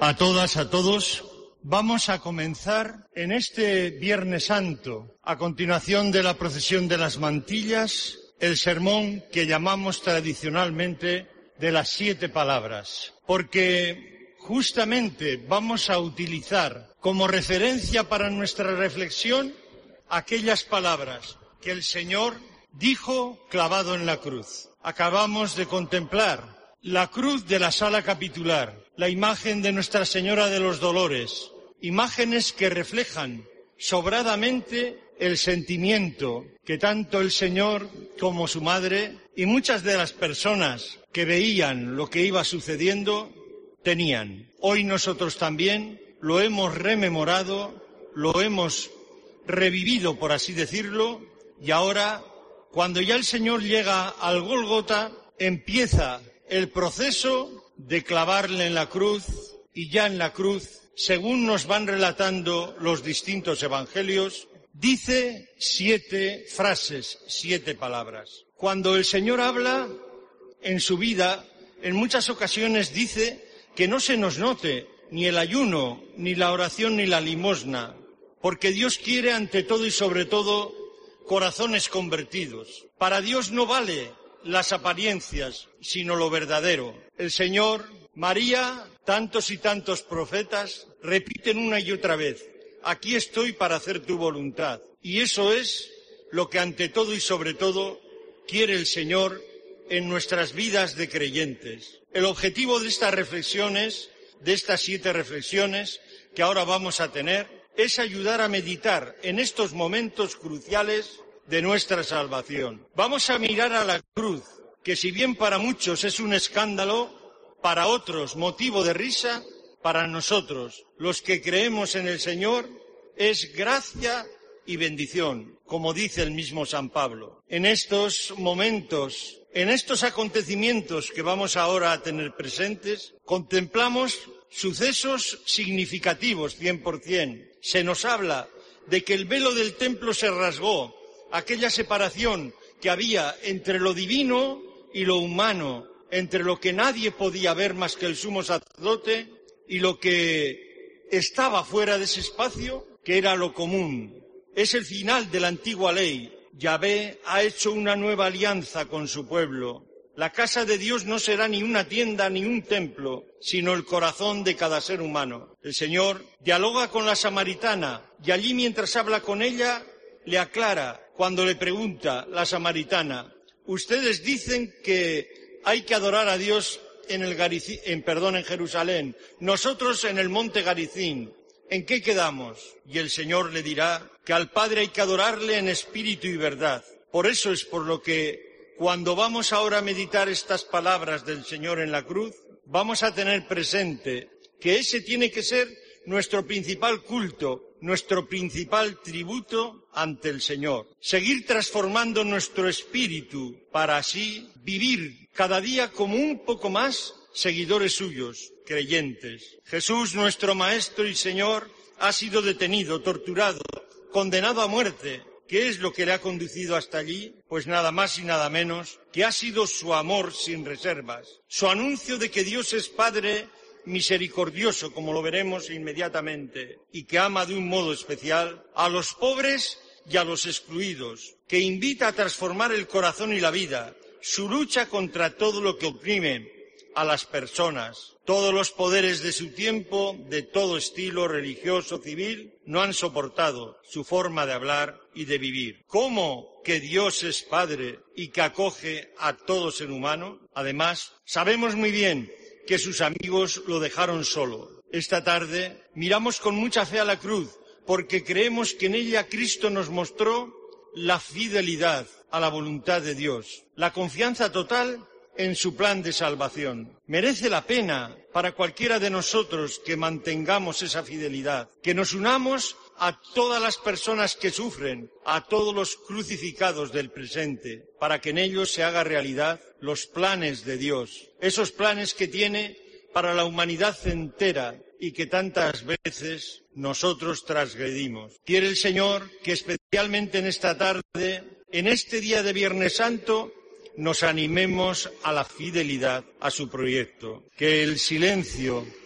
A todas, a todos, vamos a comenzar en este Viernes Santo, a continuación de la procesión de las mantillas, el sermón que llamamos tradicionalmente de las 7 palabras, porque justamente vamos a utilizar como referencia para nuestra reflexión aquellas palabras que el Señor dijo clavado en la cruz. Acabamos de contemplar la cruz de la sala capitular, la imagen de Nuestra Señora de los Dolores, imágenes que reflejan sobradamente el sentimiento que tanto el Señor como su madre y muchas de las personas que veían lo que iba sucediendo tenían. Hoy nosotros también lo hemos rememorado, lo hemos revivido, por así decirlo, y ahora, cuando ya el Señor llega al Gólgota, empieza el proceso de clavarle en la cruz, y ya en la cruz, según nos van relatando los distintos evangelios, dice 7 frases, 7 palabras. Cuando el Señor habla en su vida, en muchas ocasiones dice que no se nos note ni el ayuno, ni la oración, ni la limosna, porque Dios quiere ante todo y sobre todo corazones convertidos. Para Dios no vale las apariencias, sino lo verdadero. El Señor, María, tantos y tantos profetas repiten una y otra vez: aquí estoy para hacer tu voluntad. Y eso es lo que ante todo y sobre todo quiere el Señor en nuestras vidas de creyentes. El objetivo de estas reflexiones, de estas 7 reflexiones que ahora vamos a tener, es ayudar a meditar en estos momentos cruciales de nuestra salvación. Vamos a mirar a la cruz, que si bien para muchos es un escándalo, para otros motivo de risa, para nosotros, los que creemos en el Señor, es gracia y bendición, como dice el mismo San Pablo. En estos momentos, en estos acontecimientos que vamos ahora a tener presentes, contemplamos sucesos significativos 100%. Se nos habla de que el velo del templo se rasgó, aquella separación que había entre lo divino y lo humano, entre lo que nadie podía ver más que el sumo sacerdote y lo que estaba fuera de ese espacio, que era lo común. Es el final de la antigua ley. Yahvé ha hecho una nueva alianza con su pueblo. La casa de Dios no será ni una tienda ni un templo, sino el corazón de cada ser humano. El Señor dialoga con la samaritana y allí, mientras habla con ella, le aclara cuando le pregunta la samaritana: ustedes dicen que hay que adorar a Dios en Jerusalén, nosotros en el monte Garizim. ¿En qué quedamos? Y el Señor le dirá que al Padre hay que adorarle en espíritu y verdad. Por eso es por lo que cuando vamos ahora a meditar estas palabras del Señor en la cruz, vamos a tener presente que ese tiene que ser nuestro principal culto, nuestro principal tributo ante el Señor. Seguir transformando nuestro espíritu para así vivir cada día como un poco más seguidores suyos, creyentes. Jesús, nuestro Maestro y Señor, ha sido detenido, torturado, condenado a muerte. ¿Qué es lo que le ha conducido hasta allí? Pues nada más y nada menos que ha sido su amor sin reservas, su anuncio de que Dios es Padre misericordioso, como lo veremos inmediatamente, y que ama de un modo especial a los pobres y a los excluidos, que invita a transformar el corazón y la vida, su lucha contra todo lo que oprime a las personas. Todos los poderes de su tiempo, de todo estilo religioso, civil, no han soportado su forma de hablar y de vivir. ¿Cómo que Dios es Padre y que acoge a todo ser humano? Además, sabemos muy bien que sus amigos lo dejaron solo. Esta tarde miramos con mucha fe a la cruz, porque creemos que en ella Cristo nos mostró la fidelidad a la voluntad de Dios, la confianza total en su plan de salvación. Merece la pena para cualquiera de nosotros que mantengamos esa fidelidad, que nos unamos a todas las personas que sufren, a todos los crucificados del presente, para que en ellos se haga realidad los planes de Dios, esos planes que tiene para la humanidad entera y que tantas veces nosotros transgredimos. Quiere el Señor que especialmente en esta tarde, en este día de Viernes Santo, nos animemos a la fidelidad a su proyecto, que el silencio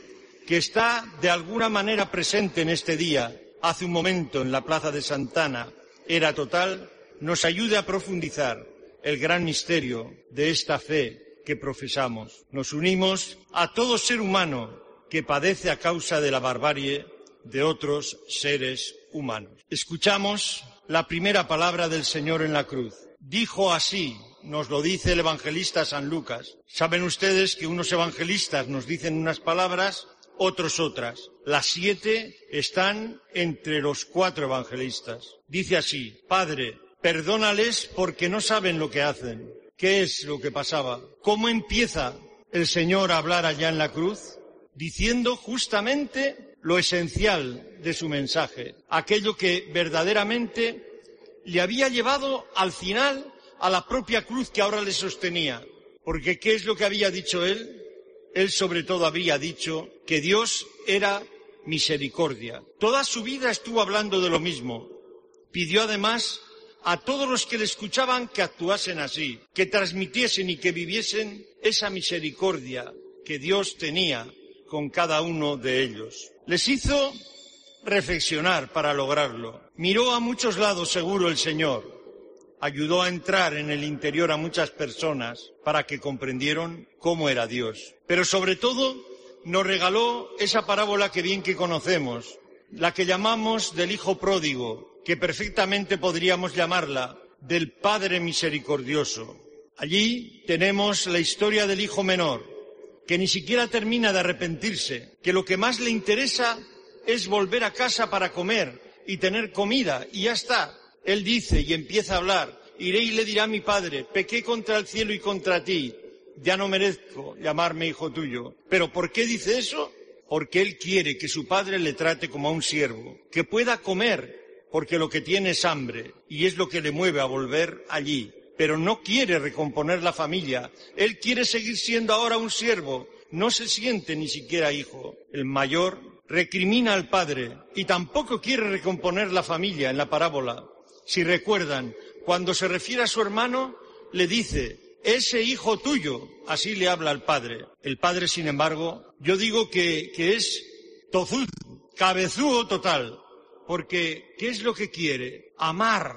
que está de alguna manera presente en este día, hace un momento en la plaza de Santana, era total, nos ayude a profundizar el gran misterio de esta fe que profesamos. Nos unimos a todo ser humano que padece a causa de la barbarie de otros seres humanos. Escuchamos la primera palabra del Señor en la cruz. Dijo así, nos lo dice el evangelista San Lucas. Saben ustedes que unos evangelistas nos dicen unas palabras, otros otras. Las 7 están entre los 4 evangelistas. Dice así, Padre, perdónales porque no saben lo que hacen. ¿Qué es lo que pasaba? ¿Cómo empieza el Señor a hablar allá en la cruz? Diciendo justamente lo esencial de su mensaje, aquello que verdaderamente le había llevado al final a la propia cruz que ahora le sostenía. Porque ¿qué es lo que había dicho él? Él sobre todo había dicho que Dios era misericordia. Toda su vida estuvo hablando de lo mismo. Pidió además a todos los que le escuchaban que actuasen así, que transmitiesen y que viviesen esa misericordia que Dios tenía con cada uno de ellos. Les hizo reflexionar para lograrlo. Miró a muchos lados seguro el Señor. Ayudó a entrar en el interior a muchas personas para que comprendieran cómo era Dios. Pero sobre todo nos regaló esa parábola que bien que conocemos, la que llamamos del Hijo Pródigo, que perfectamente podríamos llamarla del Padre Misericordioso. Allí tenemos la historia del hijo menor, que ni siquiera termina de arrepentirse, que lo que más le interesa es volver a casa para comer y tener comida, y ya está. Él dice y empieza a hablar, iré y le diré a mi padre, pequé contra el cielo y contra ti, ya no merezco llamarme hijo tuyo. ¿Pero por qué dice eso? Porque él quiere que su padre le trate como a un siervo, que pueda comer, porque lo que tiene es hambre, y es lo que le mueve a volver allí. Pero no quiere recomponer la familia, él quiere seguir siendo ahora un siervo, no se siente ni siquiera hijo. El mayor recrimina al padre y tampoco quiere recomponer la familia en la parábola. Si recuerdan, cuando se refiere a su hermano, le dice, ese hijo tuyo, así le habla al padre. El padre, sin embargo, yo digo que es tozuz, cabezúo total, porque ¿qué es lo que quiere? Amar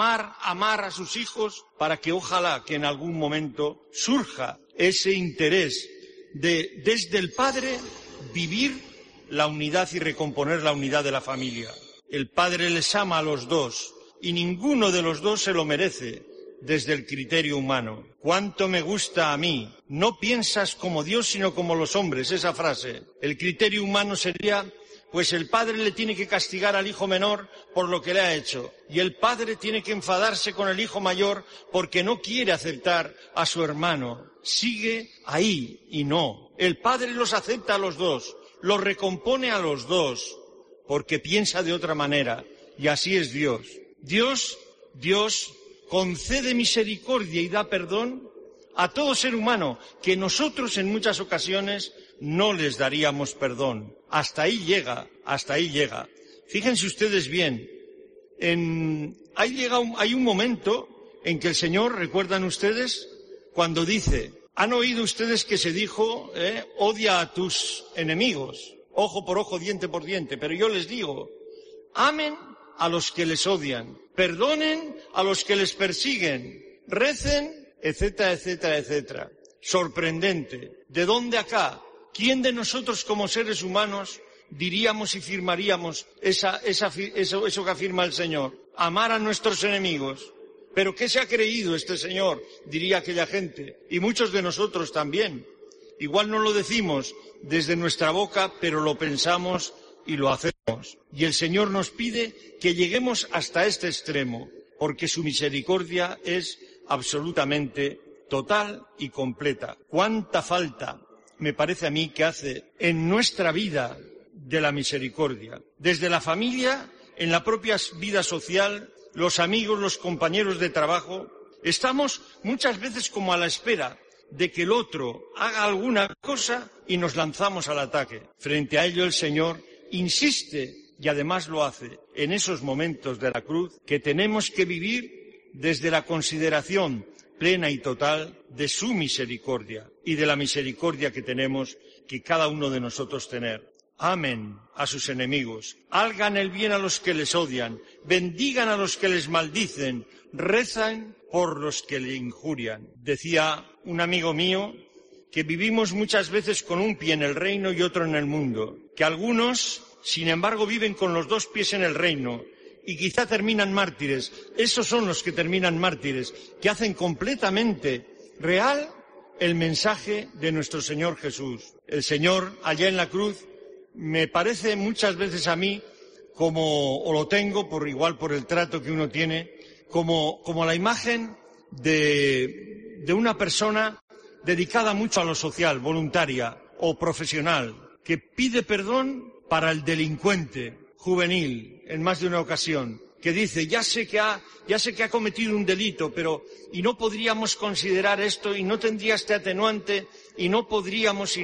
a sus hijos para que ojalá que en algún momento surja ese interés de, desde el padre, vivir la unidad y recomponer la unidad de la familia. El padre les ama a los dos, y ninguno de los dos se lo merece desde el criterio humano. ¿Cuánto me gusta a mí? No piensas como Dios, sino como los hombres, esa frase. El criterio humano sería, pues el padre le tiene que castigar al hijo menor por lo que le ha hecho, y el padre tiene que enfadarse con el hijo mayor porque no quiere aceptar a su hermano. Sigue ahí, y no. El padre los acepta a los dos, los recompone a los dos, porque piensa de otra manera, y así es Dios. Dios concede misericordia y da perdón a todo ser humano que nosotros en muchas ocasiones no les daríamos perdón. Hasta ahí llega. Fíjense ustedes bien, hay un momento en que el Señor, ¿recuerdan ustedes? Cuando dice, han oído ustedes que se dijo, odia a tus enemigos, ojo por ojo, diente por diente, pero yo les digo, amen a los que les odian, perdonen a los que les persiguen, recen, etcétera, etcétera, etcétera. Sorprendente. ¿De dónde acá? ¿Quién de nosotros como seres humanos diríamos y firmaríamos eso que afirma el Señor? Amar a nuestros enemigos. ¿Pero qué se ha creído este señor? Diría aquella gente. Y muchos de nosotros también. Igual no lo decimos desde nuestra boca, pero lo pensamos y lo hacemos. Y el Señor nos pide que lleguemos hasta este extremo, porque su misericordia es absolutamente total y completa. ¿Cuánta falta me parece a mí que hace en nuestra vida de la misericordia? Desde la familia, en la propia vida social, los amigos, los compañeros de trabajo, estamos muchas veces como a la espera de que el otro haga alguna cosa y nos lanzamos al ataque. Frente a ello el Señor insiste, y además lo hace, en esos momentos de la cruz, que tenemos que vivir desde la consideración plena y total de su misericordia y de la misericordia que tenemos que cada uno de nosotros tener. amen a sus enemigos, hagan el bien a los que les odian, bendigan a los que les maldicen, rezan por los que le injurian. Decía un amigo mío que vivimos muchas veces con un pie en el reino y otro en el mundo, que algunos, sin embargo, viven con los dos pies en el reino y quizá terminan mártires. Esos son los que terminan mártires, que hacen completamente real el mensaje de nuestro Señor Jesús. El Señor, allá en la cruz, me parece muchas veces a mí, o lo tengo por el trato que uno tiene, como la imagen de una persona dedicada mucho a lo social, voluntaria o profesional, que pide perdón para el delincuente juvenil en más de una ocasión, que dice, ya sé que ha cometido un delito, y no podríamos considerar esto, y no tendría este atenuante, y no podríamos.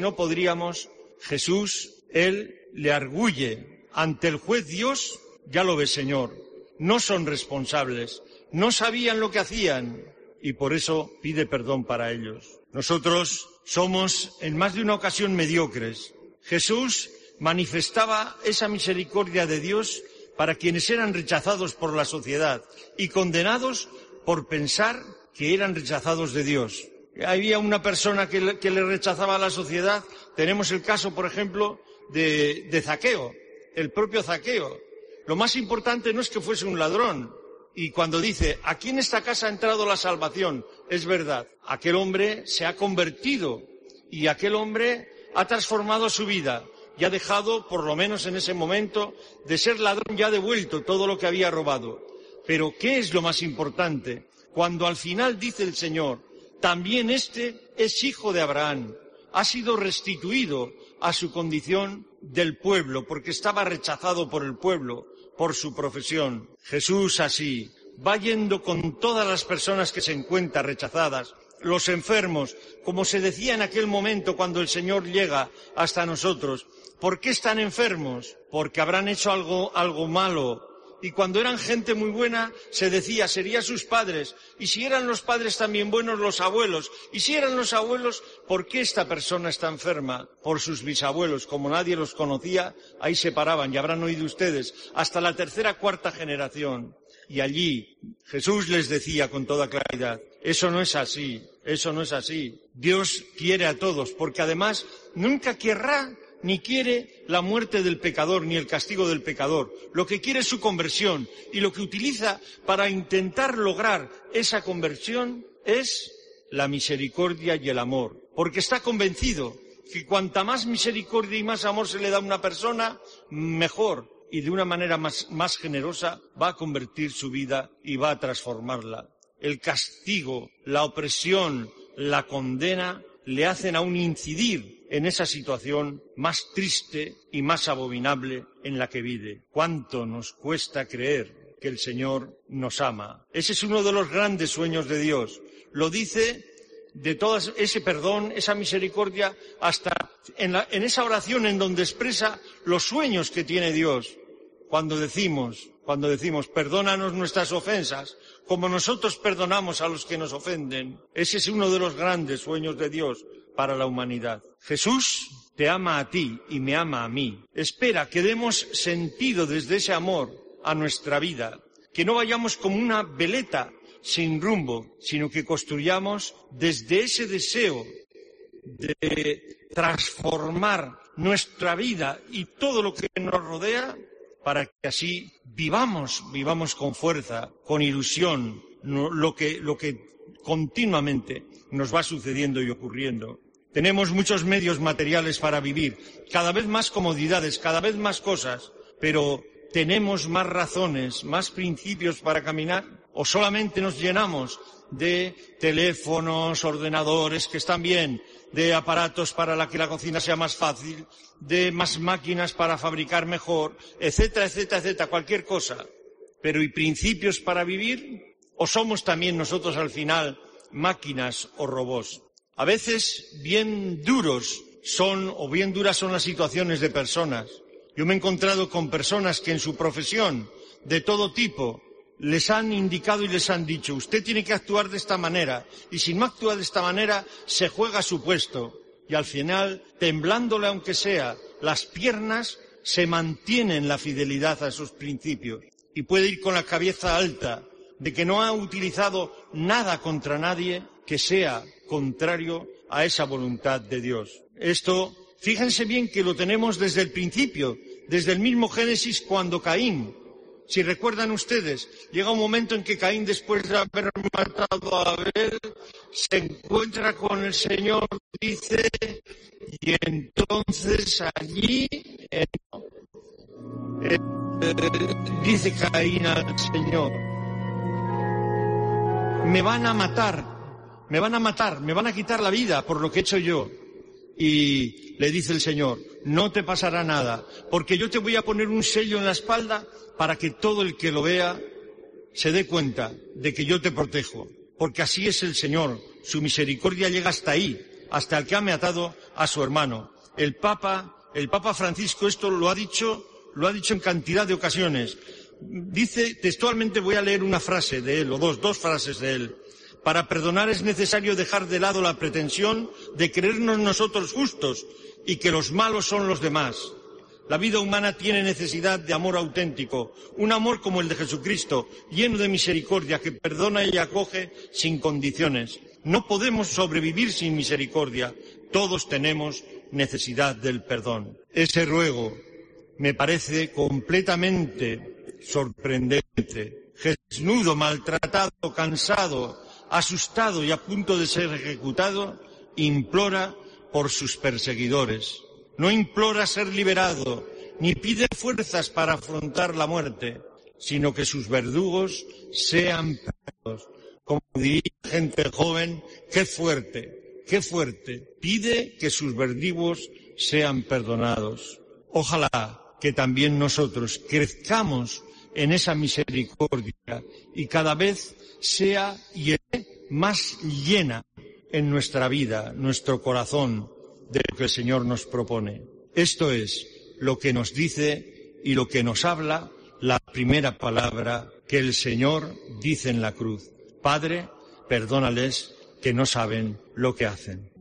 Jesús, Él le arguye ante el juez Dios, ya lo ves, Señor, no son responsables, no sabían lo que hacían, y por eso pide perdón para ellos. Nosotros somos en más de una ocasión mediocres. Jesús manifestaba esa misericordia de Dios para quienes eran rechazados por la sociedad y condenados por pensar que eran rechazados de Dios. Había una persona que le rechazaba a la sociedad. Tenemos el caso, por ejemplo, de Zaqueo, el propio Zaqueo. Lo más importante no es que fuese un ladrón. Y cuando dice, aquí en esta casa ha entrado la salvación, es verdad. Aquel hombre se ha convertido y aquel hombre ha transformado su vida y ha dejado, por lo menos en ese momento, de ser ladrón y ha devuelto todo lo que había robado. Pero ¿qué es lo más importante? Cuando al final dice el Señor, también este es hijo de Abraham, ha sido restituido a su condición del pueblo, porque estaba rechazado por el pueblo, por su profesión. Jesús así va yendo con todas las personas que se encuentran rechazadas, los enfermos, como se decía en aquel momento cuando el Señor llega hasta nosotros. ¿Por qué están enfermos? Porque habrán hecho algo malo. Y cuando eran gente muy buena, se decía, serían sus padres. Y si eran los padres también buenos, los abuelos. Y si eran los abuelos, ¿por qué esta persona está enferma? Por sus bisabuelos. Como nadie los conocía, ahí se paraban. Y habrán oído ustedes, hasta la tercera, cuarta generación. Y allí Jesús les decía con toda claridad, eso no es así, eso no es así. Dios quiere a todos, porque además nunca querrá ni quiere la muerte del pecador, ni el castigo del pecador. Lo que quiere es su conversión, y lo que utiliza para intentar lograr esa conversión es la misericordia y el amor. Porque está convencido que cuanta más misericordia y más amor se le da a una persona, mejor, y de una manera más generosa va a convertir su vida y va a transformarla. El castigo, la opresión, la condena le hacen aún incidir en esa situación más triste y más abominable en la que vive. ¿Cuánto nos cuesta creer que el Señor nos ama? Ese es uno de los grandes sueños de Dios. Lo dice de todo ese perdón, esa misericordia, hasta en esa oración en donde expresa los sueños que tiene Dios. Cuando decimos, perdónanos nuestras ofensas, como nosotros perdonamos a los que nos ofenden. Ese es uno de los grandes sueños de Dios para la humanidad. Jesús te ama a ti y me ama a mí. Espera que demos sentido desde ese amor a nuestra vida, que no vayamos como una veleta sin rumbo, sino que construyamos desde ese deseo de transformar nuestra vida y todo lo que nos rodea, para que así vivamos con fuerza, con ilusión, lo que continuamente nos va sucediendo y ocurriendo. Tenemos muchos medios materiales para vivir, cada vez más comodidades, cada vez más cosas, pero ¿tenemos más razones, más principios para caminar? ¿O solamente nos llenamos de teléfonos, ordenadores, que están bien, de aparatos para que la cocina sea más fácil, de más máquinas para fabricar mejor, etcétera, etcétera, etcétera, cualquier cosa? Pero ¿y principios para vivir? ¿O somos también nosotros al final máquinas o robots? A veces bien duras son las situaciones de personas. Yo me he encontrado con personas que en su profesión, de todo tipo, les han indicado y les han dicho, usted tiene que actuar de esta manera, y si no actúa de esta manera, se juega su puesto. Y al final, temblándole aunque sea, las piernas, se mantiene en la fidelidad a esos principios y puede ir con la cabeza alta de que no ha utilizado nada contra nadie que sea contrario a esa voluntad de Dios. Esto, fíjense bien que lo tenemos desde el principio, desde el mismo Génesis, cuando Caín, si recuerdan ustedes, llega un momento en que Caín, después de haber matado a Abel, se encuentra con el Señor, dice, y entonces allí dice Caín al Señor: me van a matar, me van a quitar la vida por lo que he hecho yo. Y le dice el Señor: no te pasará nada, porque yo te voy a poner un sello en la espalda para que todo el que lo vea se dé cuenta de que yo te protejo. Porque así es el Señor, su misericordia llega hasta ahí, hasta el que ha matado a su hermano. El Papa Francisco esto lo ha dicho en cantidad de ocasiones. Dice textualmente, voy a leer una frase de él, o dos frases de él: para perdonar es necesario dejar de lado la pretensión de creernos nosotros justos y que los malos son los demás. La vida humana tiene necesidad de amor auténtico, un amor como el de Jesucristo, lleno de misericordia, que perdona y acoge sin condiciones. No podemos sobrevivir sin misericordia. Todos tenemos necesidad del perdón. Ese ruego me parece completamente sorprendente. Desnudo, maltratado, cansado, asustado y a punto de ser ejecutado, implora por sus perseguidores. No implora ser liberado, ni pide fuerzas para afrontar la muerte, sino que sus verdugos sean perdonados. Como diría gente joven, qué fuerte, pide que sus verdugos sean perdonados. Ojalá que también nosotros crezcamos en esa misericordia y cada vez sea más llena en nuestra vida, nuestro corazón, de lo que el Señor nos propone. Esto es lo que nos dice y lo que nos habla la primera palabra que el Señor dice en la cruz: Padre, perdónales, que no saben lo que hacen.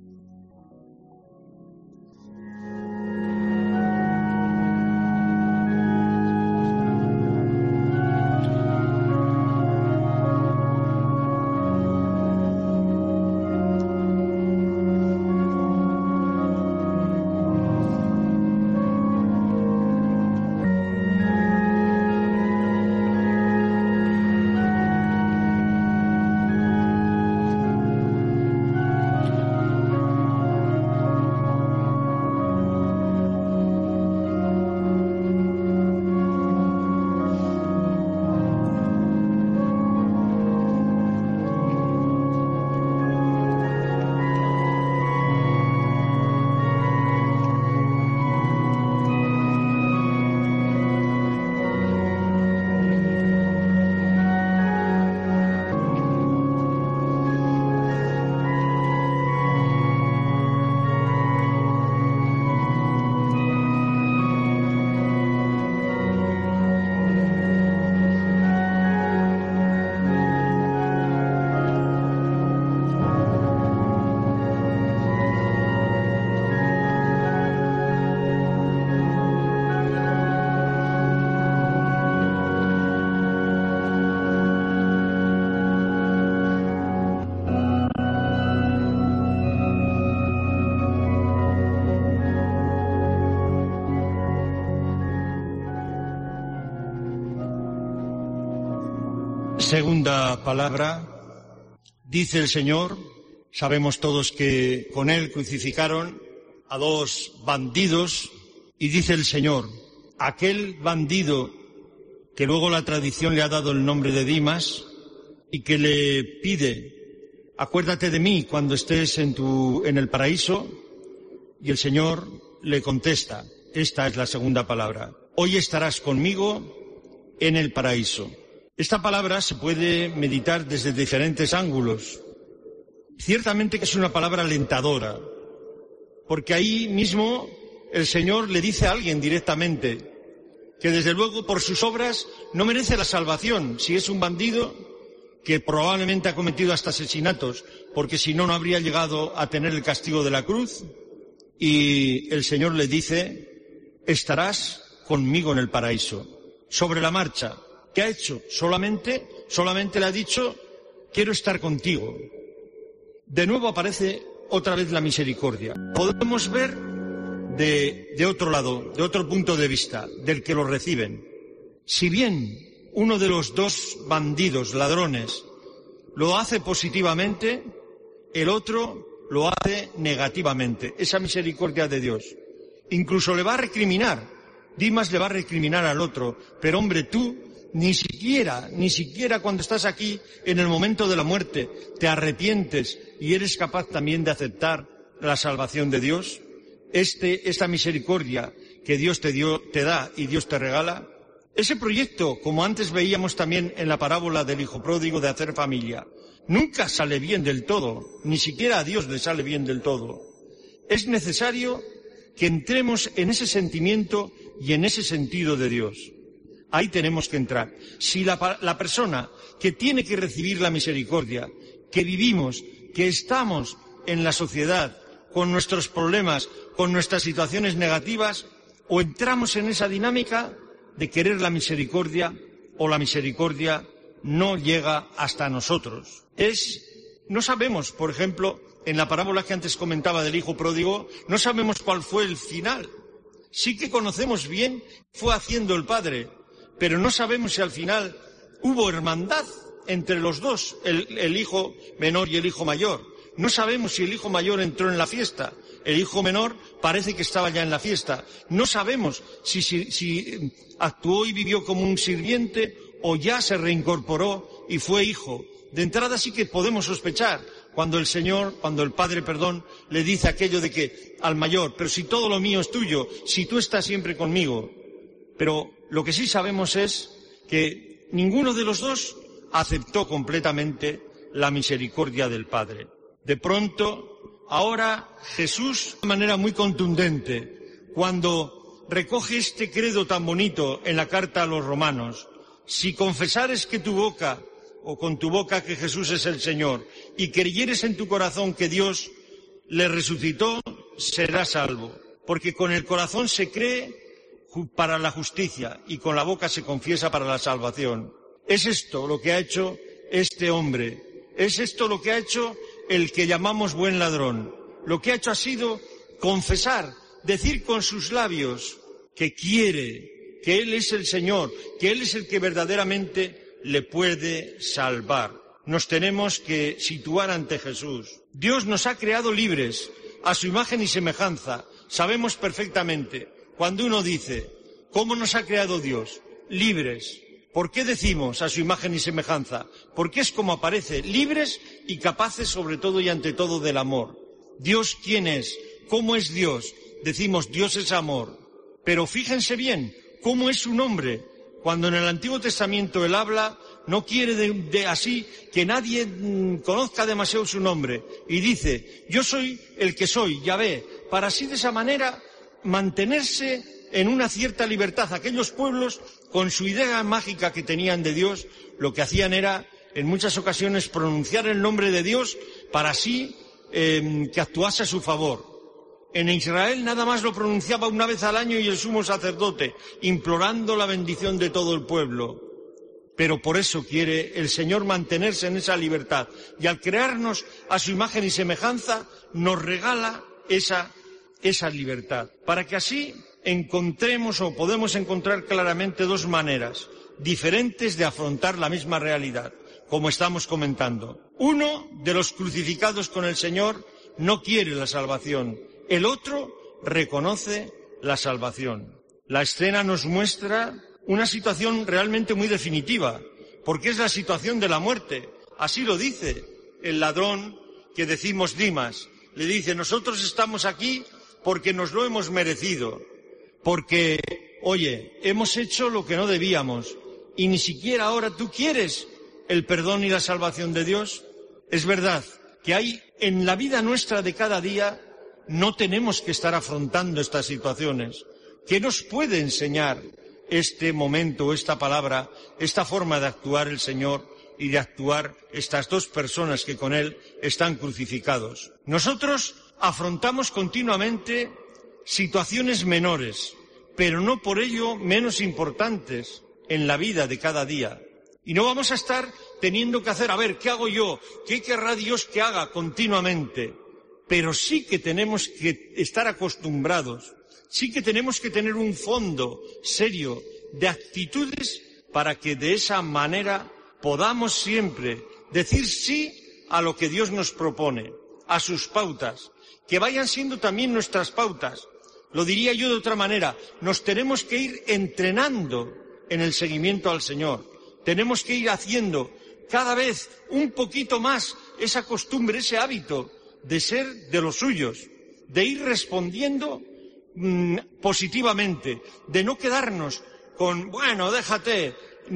Segunda palabra, dice el Señor, sabemos todos que con él crucificaron a dos bandidos, y dice el Señor: aquel bandido que luego la tradición le ha dado el nombre de Dimas y que le pide: acuérdate de mí cuando estés en el paraíso, y el Señor le contesta, esta es la segunda palabra: hoy estarás conmigo en el paraíso. Esta palabra se puede meditar desde diferentes ángulos. Ciertamente que es una palabra alentadora, porque ahí mismo el Señor le dice a alguien directamente que desde luego por sus obras no merece la salvación, si es un bandido que probablemente ha cometido hasta asesinatos, porque si no, no habría llegado a tener el castigo de la cruz. Y el Señor le dice estarás conmigo en el paraíso. Sobre la marcha, ¿qué ha hecho? Solamente le ha dicho, quiero estar contigo. De nuevo aparece otra vez la misericordia. Podemos ver de otro lado, de otro punto de vista, del que lo reciben. Si bien uno de los dos bandidos, ladrones, lo hace positivamente, el otro lo hace negativamente. Esa misericordia de Dios. Incluso le va a recriminar. Dimas le va a recriminar al otro. Pero hombre, tú ni siquiera cuando estás aquí en el momento de la muerte te arrepientes y eres capaz también de aceptar la salvación de Dios. Esta misericordia que Dios te da y Dios te regala. Ese proyecto, como antes veíamos también en la parábola del hijo pródigo de hacer familia, nunca sale bien del todo, ni siquiera a Dios le sale bien del todo. Es necesario que entremos en ese sentimiento y en ese sentido de Dios. Ahí tenemos que entrar. Si la persona que tiene que recibir la misericordia, que vivimos, que estamos en la sociedad, con nuestros problemas, con nuestras situaciones negativas, o entramos en esa dinámica de querer la misericordia, o la misericordia no llega hasta nosotros. No sabemos, por ejemplo, en la parábola que antes comentaba del hijo pródigo, no sabemos cuál fue el final. Sí que conocemos bien qué fue haciendo el padre, pero no sabemos si al final hubo hermandad entre los dos, el hijo menor y el hijo mayor. No sabemos si el hijo mayor entró en la fiesta. El hijo menor parece que estaba ya en la fiesta. No sabemos si actuó y vivió como un sirviente o ya se reincorporó y fue hijo. De entrada sí que podemos sospechar cuando el padre, le dice aquello de que al mayor, pero si todo lo mío es tuyo, si tú estás siempre conmigo. Pero lo que sí sabemos es que ninguno de los dos aceptó completamente la misericordia del Padre. De pronto, ahora Jesús, de manera muy contundente, cuando recoge este credo tan bonito en la carta a los romanos, si confesares que con tu boca que Jesús es el Señor, y creyeres en tu corazón que Dios le resucitó, serás salvo. Porque con el corazón se cree para la justicia y con la boca se confiesa para la salvación. Es esto lo que ha hecho este hombre. Es esto lo que ha hecho el que llamamos buen ladrón. Lo que ha hecho ha sido confesar, decir con sus labios que quiere, que Él es el Señor, que Él es el que verdaderamente le puede salvar. Nos tenemos que situar ante Jesús. Dios nos ha creado libres, a su imagen y semejanza. Sabemos perfectamente, cuando uno dice, ¿cómo nos ha creado Dios? Libres. ¿Por qué decimos a su imagen y semejanza? Porque es como aparece, libres y capaces sobre todo y ante todo del amor. ¿Dios quién es? ¿Cómo es Dios? Decimos, Dios es amor. Pero fíjense bien, ¿cómo es su nombre? Cuando en el Antiguo Testamento Él habla, no quiere de así que nadie conozca demasiado su nombre. Y dice, yo soy el que soy, Yahvé, para así de esa manera mantenerse en una cierta libertad. Aquellos pueblos, con su idea mágica que tenían de Dios, lo que hacían era, en muchas ocasiones, pronunciar el nombre de Dios para así que actuase a su favor. En Israel nada más lo pronunciaba una vez al año y el sumo sacerdote, implorando la bendición de todo el pueblo. Pero por eso quiere el Señor mantenerse en esa libertad. Y al crearnos a su imagen y semejanza, nos regala esa libertad. Para que así encontremos o podemos encontrar claramente dos maneras diferentes de afrontar la misma realidad, como estamos comentando. Uno, de los crucificados con el Señor, no quiere la salvación. El otro reconoce la salvación. La escena nos muestra una situación realmente muy definitiva, porque es la situación de la muerte. Así lo dice el ladrón que decimos Dimas. Le dice, nosotros estamos aquí porque nos lo hemos merecido, porque, oye, hemos hecho lo que no debíamos y ni siquiera ahora tú quieres el perdón y la salvación de Dios. Es verdad que hay en la vida nuestra de cada día, no tenemos que estar afrontando estas situaciones. ¿Qué nos puede enseñar este momento, esta palabra, esta forma de actuar el Señor y de actuar estas dos personas que con Él están crucificados? Nosotros afrontamos continuamente situaciones menores, pero no por ello menos importantes en la vida de cada día. Y no vamos a estar teniendo que hacer, a ver, ¿qué hago yo? ¿Qué querrá Dios que haga continuamente? Pero sí que tenemos que estar acostumbrados, sí que tenemos que tener un fondo serio de actitudes para que de esa manera podamos siempre decir sí a lo que Dios nos propone, a sus pautas, que vayan siendo también nuestras pautas. Lo diría yo de otra manera, nos tenemos que ir entrenando en el seguimiento al Señor. Tenemos que ir haciendo cada vez un poquito más esa costumbre, ese hábito de ser de los suyos, de ir respondiendo positivamente, de no quedarnos con, bueno, déjate,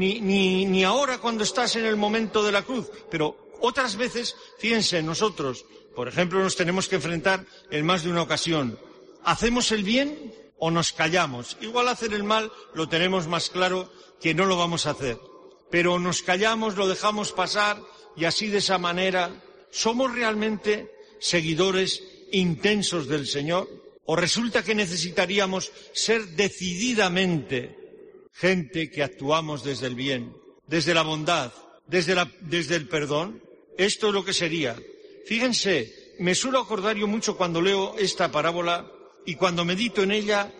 ni ahora cuando estás en el momento de la cruz, pero otras veces, fíjense, nosotros, por ejemplo, nos tenemos que enfrentar en más de una ocasión. ¿Hacemos el bien o nos callamos? Igual hacer el mal lo tenemos más claro que no lo vamos a hacer. Pero nos callamos, lo dejamos pasar y así de esa manera, ¿somos realmente seguidores intensos del Señor? ¿O resulta que necesitaríamos ser decididamente gente que actuamos desde el bien, desde la bondad, desde el perdón? Esto es lo que sería. Fíjense, me suelo acordar yo mucho cuando leo esta parábola y cuando medito en ella,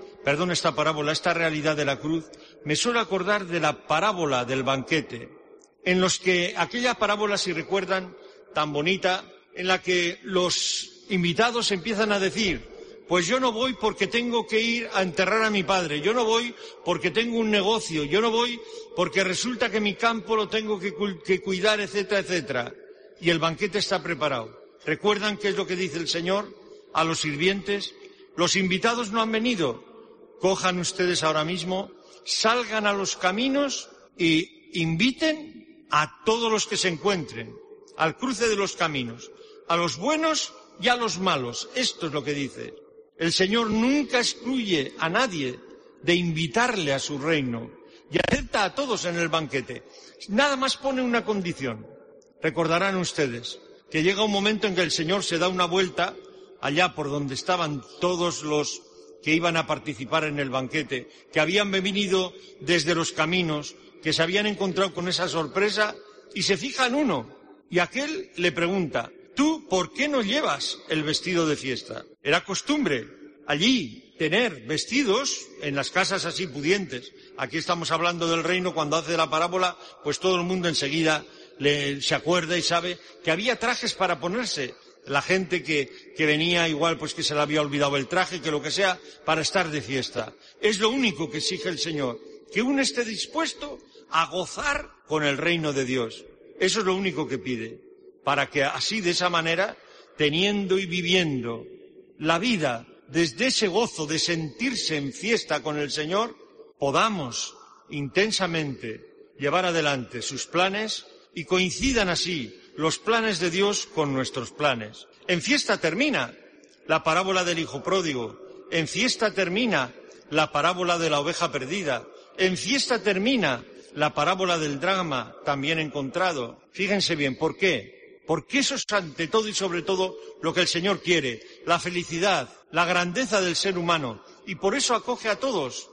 esta realidad de la cruz, me suelo acordar de la parábola del banquete, en los que aquella parábola, si recuerdan, tan bonita, en la que los invitados empiezan a decir, pues yo no voy porque tengo que ir a enterrar a mi padre, yo no voy porque tengo un negocio, yo no voy porque resulta que mi campo lo tengo que cuidar, etcétera, etcétera. Y el banquete está preparado. ¿Recuerdan qué es lo que dice el Señor a los sirvientes? Los invitados no han venido. Cojan ustedes ahora mismo, salgan a los caminos y inviten a todos los que se encuentren, al cruce de los caminos, a los buenos y a los malos. Esto es lo que dice. El Señor nunca excluye a nadie de invitarle a su reino y acepta a todos en el banquete. Nada más pone una condición. Recordarán ustedes que llega un momento en que el Señor se da una vuelta allá por donde estaban todos los que iban a participar en el banquete, que habían venido desde los caminos, que se habían encontrado con esa sorpresa, y se fija en uno, y aquel le pregunta, ¿tú por qué no llevas el vestido de fiesta? Era costumbre allí tener vestidos en las casas así pudientes. Aquí estamos hablando del reino, cuando hace la parábola, pues todo el mundo enseguida se acuerda y sabe que había trajes para ponerse. La gente que venía igual pues que se le había olvidado el traje, que lo que sea, para estar de fiesta. Es lo único que exige el Señor, que uno esté dispuesto a gozar con el reino de Dios. Eso es lo único que pide, para que así, de esa manera, teniendo y viviendo la vida desde ese gozo de sentirse en fiesta con el Señor, podamos intensamente llevar adelante sus planes y coincidan así los planes de Dios con nuestros planes. En fiesta termina la parábola del hijo pródigo, en fiesta termina la parábola de la oveja perdida, en fiesta termina la parábola del dragma también encontrado. Fíjense bien, ¿por qué? Porque eso es ante todo y sobre todo lo que el Señor quiere, la felicidad, la grandeza del ser humano, y por eso acoge a todos.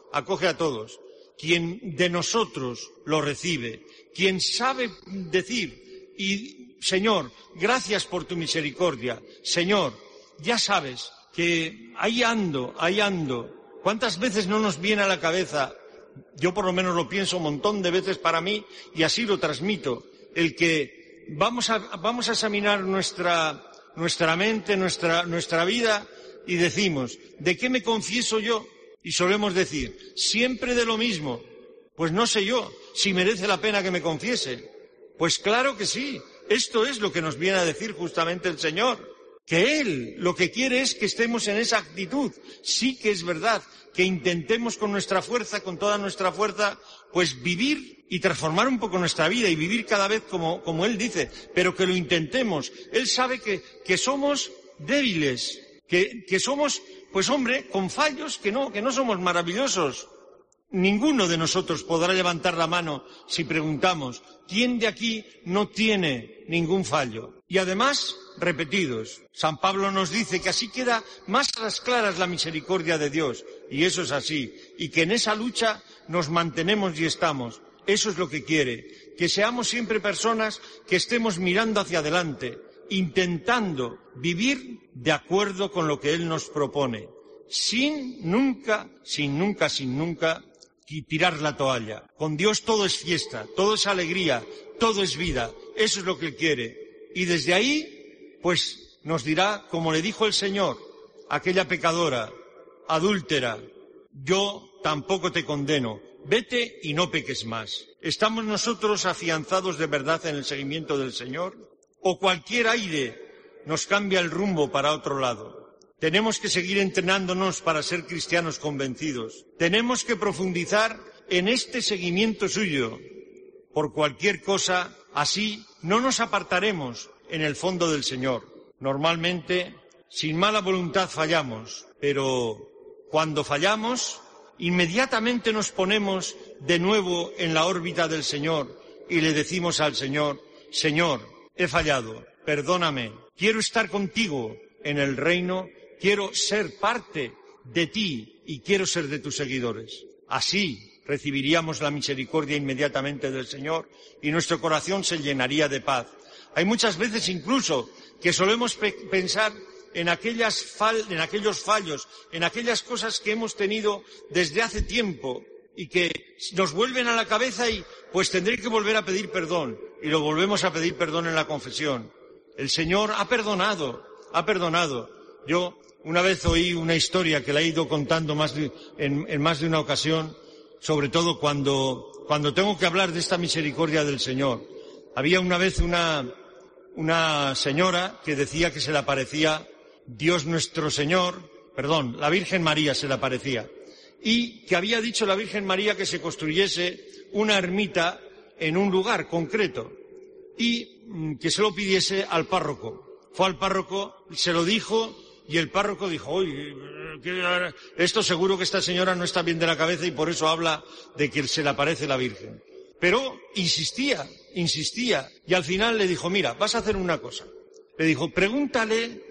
Quien de nosotros lo recibe, quien sabe decir, y Señor, gracias por tu misericordia. Señor, ya sabes que ahí ando. ¿Cuántas veces no nos viene a la cabeza? Yo por lo menos lo pienso un montón de veces para mí y así lo transmito. El que vamos a examinar nuestra mente, nuestra vida y decimos, ¿de qué me confieso yo? Y solemos decir, siempre de lo mismo. Pues no sé yo si merece la pena que me confiese. Pues claro que sí. Esto es lo que nos viene a decir justamente el Señor, que Él lo que quiere es que estemos en esa actitud. Sí que es verdad que intentemos con nuestra fuerza, con toda nuestra fuerza, pues vivir y transformar un poco nuestra vida y vivir cada vez como Él dice, pero que lo intentemos. Él sabe que somos débiles, que somos, pues hombre, con fallos, que no somos maravillosos. Ninguno de nosotros podrá levantar la mano si preguntamos, ¿quién de aquí no tiene ningún fallo? Y además, repetidos. San Pablo nos dice que así queda más a las claras la misericordia de Dios. y eso es así, y que en esa lucha nos mantenemos y estamos. Eso es lo que quiere, que seamos siempre personas que estemos mirando hacia adelante, intentando vivir de acuerdo con lo que Él nos propone, sin nunca tirar la toalla. Con Dios todo es fiesta, todo es alegría, todo es vida. Eso es lo que Él quiere. Y desde ahí, pues nos dirá, como le dijo el Señor, aquella pecadora, adúltera, yo tampoco te condeno, vete y no peques más. ¿Estamos nosotros afianzados de verdad en el seguimiento del Señor? ¿O cualquier aire nos cambia el rumbo para otro lado? Tenemos que seguir entrenándonos para ser cristianos convencidos. Tenemos que profundizar en este seguimiento suyo. Por cualquier cosa, así no nos apartaremos en el fondo del Señor. Normalmente, sin mala voluntad fallamos, pero cuando fallamos, inmediatamente nos ponemos de nuevo en la órbita del Señor y le decimos al Señor, Señor, he fallado, perdóname, quiero estar contigo en el reino, quiero ser parte de ti y quiero ser de tus seguidores. Así recibiríamos la misericordia inmediatamente del Señor y nuestro corazón se llenaría de paz. Hay muchas veces incluso que solemos pensar en aquellos fallos, en aquellas cosas que hemos tenido desde hace tiempo y que nos vuelven a la cabeza y pues tendré que volver a pedir perdón. Y lo volvemos a pedir perdón en la confesión. El Señor ha perdonado. Yo una vez oí una historia que la he ido contando en más de una ocasión, sobre todo cuando tengo que hablar de esta misericordia del Señor. Había una vez una señora que decía que se le aparecía Dios nuestro Señor, la Virgen María se le aparecía, y que había dicho la Virgen María que se construyese una ermita en un lugar concreto y que se lo pidiese al párroco. Fue al párroco, se lo dijo y el párroco dijo, oye, esto seguro que esta señora no está bien de la cabeza y por eso habla de que se le aparece la Virgen. Pero insistía y al final le dijo, mira, vas a hacer una cosa. Le dijo, pregúntale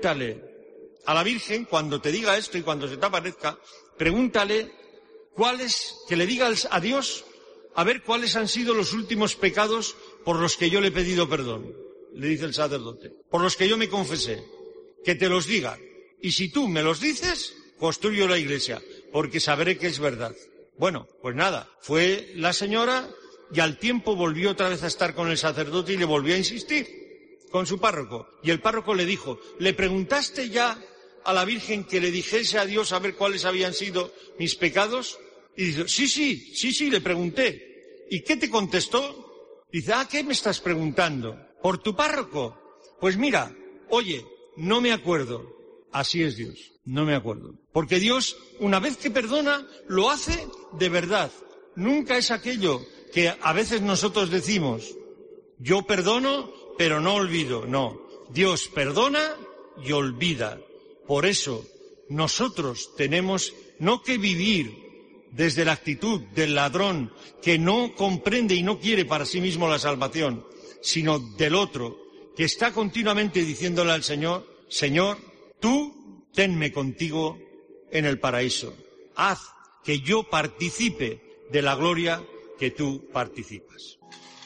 a la Virgen cuando te diga esto y cuando se te aparezca, pregúntale que le diga a Dios a ver cuáles han sido los últimos pecados por los que yo le he pedido perdón, le dice el sacerdote, por los que yo me confesé, que te los diga. Y si tú me los dices, construyo la iglesia, porque sabré que es verdad. Bueno, pues nada, fue la señora y al tiempo volvió otra vez a estar con el sacerdote y le volvió a insistir con su párroco. Y el párroco le dijo, ¿le preguntaste ya a la Virgen que le dijese a Dios a ver cuáles habían sido mis pecados? Y dice, sí, le pregunté. ¿Y qué te contestó? Dice, ¿qué me estás preguntando? ¿Por tu párroco? Pues mira, oye, no me acuerdo. Así es Dios, no me acuerdo. Porque Dios, una vez que perdona, lo hace de verdad. Nunca es aquello que a veces nosotros decimos, yo perdono, pero no olvido. No, Dios perdona y olvida. Por eso, nosotros tenemos no que vivir desde la actitud del ladrón que no comprende y no quiere para sí mismo la salvación, sino del otro, que está continuamente diciéndole al Señor, Señor, tú tenme contigo en el paraíso. Haz que yo participe de la gloria que tú participas.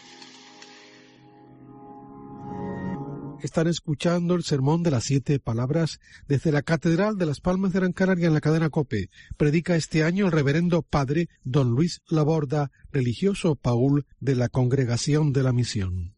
Están escuchando el sermón de las 7 palabras desde la Catedral de Las Palmas de Gran Canaria en la cadena COPE. Predica este año el reverendo padre don Luis Laborda, religioso Paul de la Congregación de la Misión.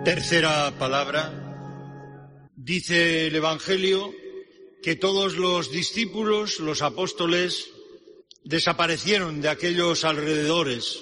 Tercera palabra. Dice el Evangelio que todos los discípulos, los apóstoles, desaparecieron de aquellos alrededores,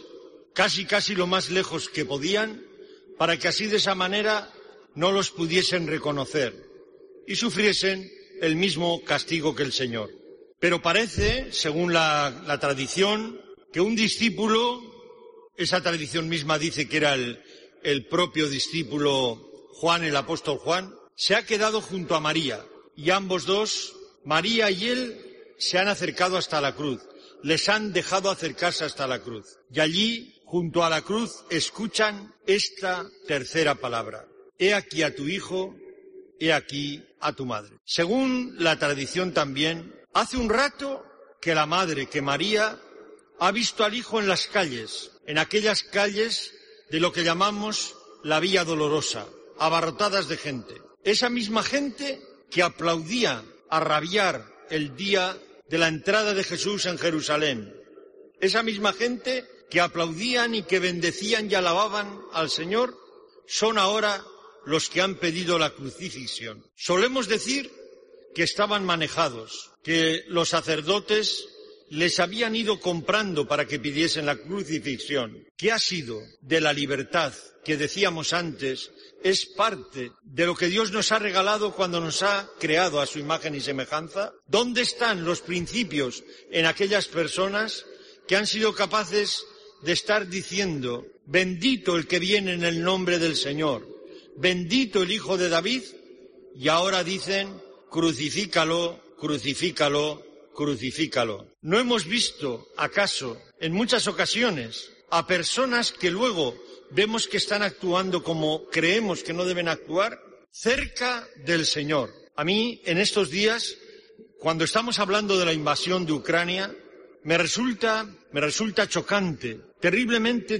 casi lo más lejos que podían, para que así de esa manera no los pudiesen reconocer y sufriesen el mismo castigo que el Señor. Pero parece, según la tradición, que un discípulo, esa tradición misma dice que era el propio discípulo Juan, el apóstol Juan, se ha quedado junto a María, y ambos dos, María y él, se han acercado hasta la cruz, les han dejado acercarse hasta la cruz. Y allí, junto a la cruz, escuchan esta tercera palabra: he aquí a tu hijo, he aquí a tu madre. Según la tradición también, hace un rato que la madre, que María, ha visto al hijo en las calles, en aquellas calles de lo que llamamos la Vía Dolorosa, abarrotadas de gente. Esa misma gente que aplaudía a rabiar el día de la entrada de Jesús en Jerusalén. Esa misma gente que aplaudían y que bendecían y alababan al Señor, son ahora los que han pedido la crucifixión. Solemos decir que estaban manejados, que los sacerdotes les habían ido comprando para que pidiesen la crucifixión. ¿Qué ha sido de la libertad que decíamos antes? Es parte de lo que Dios nos ha regalado cuando nos ha creado a su imagen y semejanza. ¿Dónde están los principios en aquellas personas que han sido capaces de estar diciendo: bendito el que viene en el nombre del Señor, bendito el Hijo de David? Y ahora dicen: crucifícalo, crucifícalo, crucifícalo. ¿No hemos visto, acaso, en muchas ocasiones, a personas que luego vemos que están actuando como creemos que no deben actuar, cerca del Señor? A mí, en estos días, cuando estamos hablando de la invasión de Ucrania, me resulta chocante, terriblemente,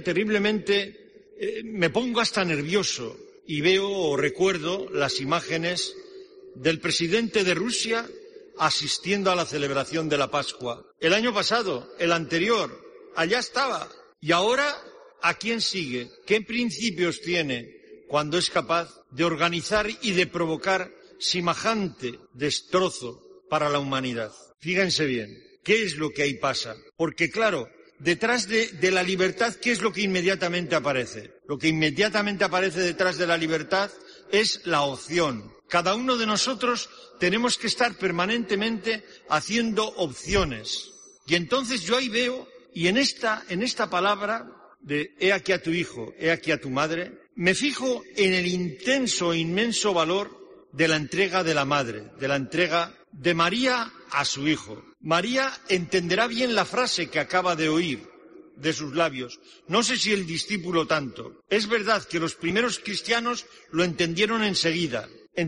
me pongo hasta nervioso y veo o recuerdo las imágenes del presidente de Rusia asistiendo a la celebración de la Pascua. El año pasado, el anterior, allá estaba. Y ahora, ¿a quién sigue? ¿Qué principios tiene cuando es capaz de organizar y de provocar semejante destrozo para la humanidad? Fíjense bien, ¿qué es lo que ahí pasa? Porque claro, detrás de la libertad, ¿qué es lo que inmediatamente aparece? Lo que inmediatamente aparece detrás de la libertad es la opción. Cada uno de nosotros tenemos que estar permanentemente haciendo opciones. Y entonces yo ahí veo, y en esta palabra de he aquí a tu hijo, he aquí a tu madre, me fijo en el intenso e inmenso valor de la entrega de la madre, de la entrega de María a su hijo. María entenderá bien la frase que acaba de oír de sus labios. No sé si el discípulo tanto. Es verdad que los primeros cristianos lo entendieron enseguida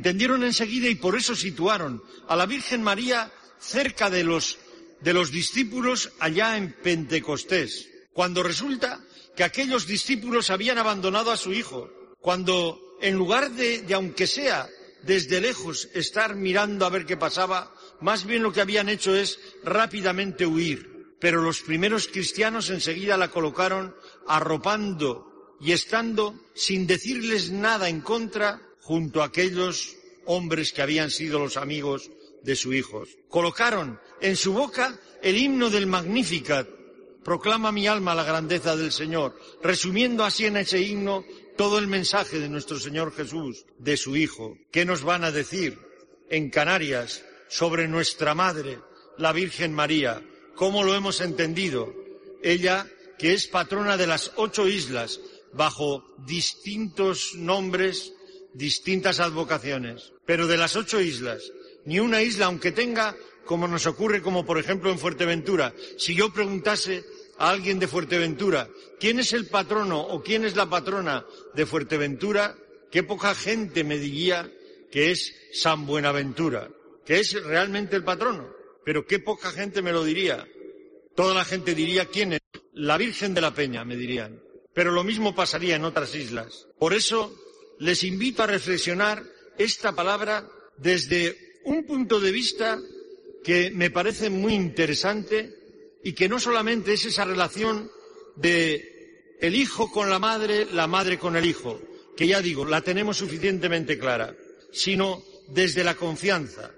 y por eso situaron a la Virgen María cerca de los discípulos allá en Pentecostés, cuando resulta que aquellos discípulos habían abandonado a su hijo, cuando en lugar de aunque sea desde lejos estar mirando a ver qué pasaba, más bien lo que habían hecho es rápidamente huir. Pero los primeros cristianos enseguida la colocaron arropando y estando sin decirles nada en contra junto a aquellos hombres que habían sido los amigos de su hijo. Colocaron en su boca el himno del Magnificat, proclama mi alma la grandeza del Señor, resumiendo así en ese himno todo el mensaje de nuestro Señor Jesús, de su Hijo. ¿Qué nos van a decir en Canarias sobre nuestra Madre, la Virgen María? ¿Cómo lo hemos entendido? Ella, que es patrona de las 8 islas, bajo distintos nombres, distintas advocaciones, pero de las 8 islas, ni una isla, aunque tenga, como nos ocurre, como por ejemplo en Fuerteventura, si yo preguntase a alguien de Fuerteventura, ¿quién es el patrono o quién es la patrona de Fuerteventura? Qué poca gente me diría que es San Buenaventura, que es realmente el patrono, pero qué poca gente me lo diría. Toda la gente diría ¿quién es? La Virgen de la Peña, me dirían. Pero lo mismo pasaría en otras islas. Por eso les invito a reflexionar esta palabra desde un punto de vista que me parece muy interesante y que no solamente es esa relación de el hijo con la madre con el hijo, que ya digo, la tenemos suficientemente clara, sino desde la confianza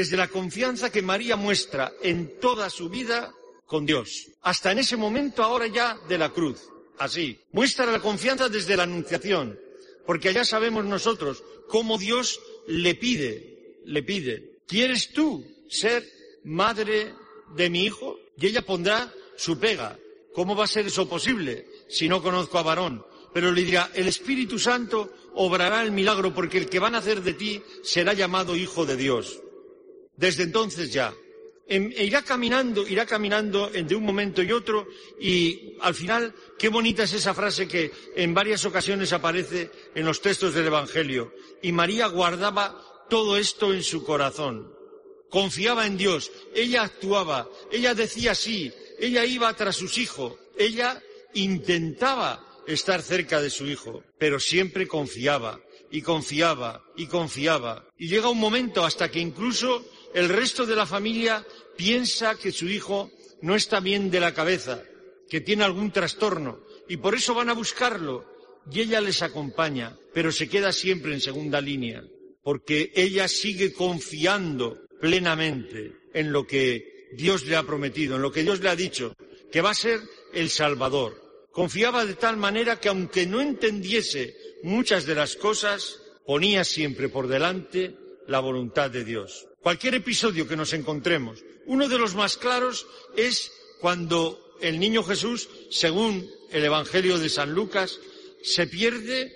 que María muestra en toda su vida con Dios, hasta en ese momento ahora ya de la cruz. Así, muestra la confianza desde la Anunciación, porque allá sabemos nosotros cómo Dios le pide, ¿quieres tú ser madre de mi hijo? Y ella pondrá su pega. ¿Cómo va a ser eso posible si no conozco a varón? Pero le dirá, el Espíritu Santo obrará el milagro porque el que va a nacer de ti será llamado Hijo de Dios. Desde entonces ya. Irá caminando entre un momento y otro y al final, qué bonita es esa frase que en varias ocasiones aparece en los textos del Evangelio. Y María guardaba todo esto en su corazón. Confiaba en Dios, ella actuaba, ella decía sí, ella iba tras sus hijos, ella intentaba estar cerca de su hijo, pero siempre confiaba, y confiaba, y confiaba. Y llega un momento hasta que incluso el resto de la familia piensa que su hijo no está bien de la cabeza, que tiene algún trastorno, y por eso van a buscarlo, y ella les acompaña, pero se queda siempre en segunda línea, porque ella sigue confiando plenamente en lo que Dios le ha prometido, en lo que Dios le ha dicho, que va a ser el Salvador. Confiaba de tal manera que aunque no entendiese muchas de las cosas, ponía siempre por delante la voluntad de Dios. Cualquier episodio que nos encontremos, uno de los más claros es cuando el niño Jesús, según el Evangelio de San Lucas, se pierde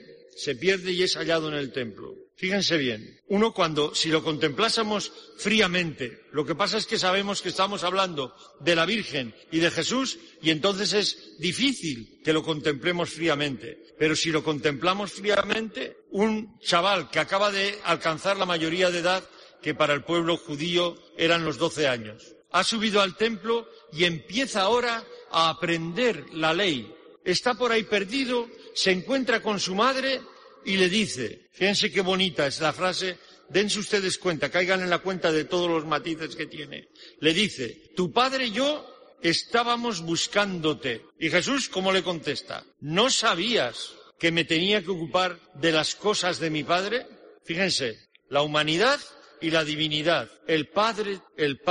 y es hallado en el templo. Fíjense bien, uno cuando, si lo contemplásemos fríamente, lo que pasa es que sabemos que estamos hablando de la Virgen y de Jesús y entonces es difícil que lo contemplemos fríamente. Pero si lo contemplamos fríamente, un chaval que acaba de alcanzar la mayoría de edad, que para el pueblo judío eran los 12 años, ha subido al templo y empieza ahora a aprender la ley. Está por ahí perdido, se encuentra con su madre y le dice, fíjense qué bonita es la frase, dense ustedes cuenta, caigan en la cuenta de todos los matices que tiene. Le dice, tu padre y yo estábamos buscándote. Y Jesús, ¿cómo le contesta? ¿No sabías que me tenía que ocupar de las cosas de mi padre? Fíjense, la humanidad y la divinidad, el Padre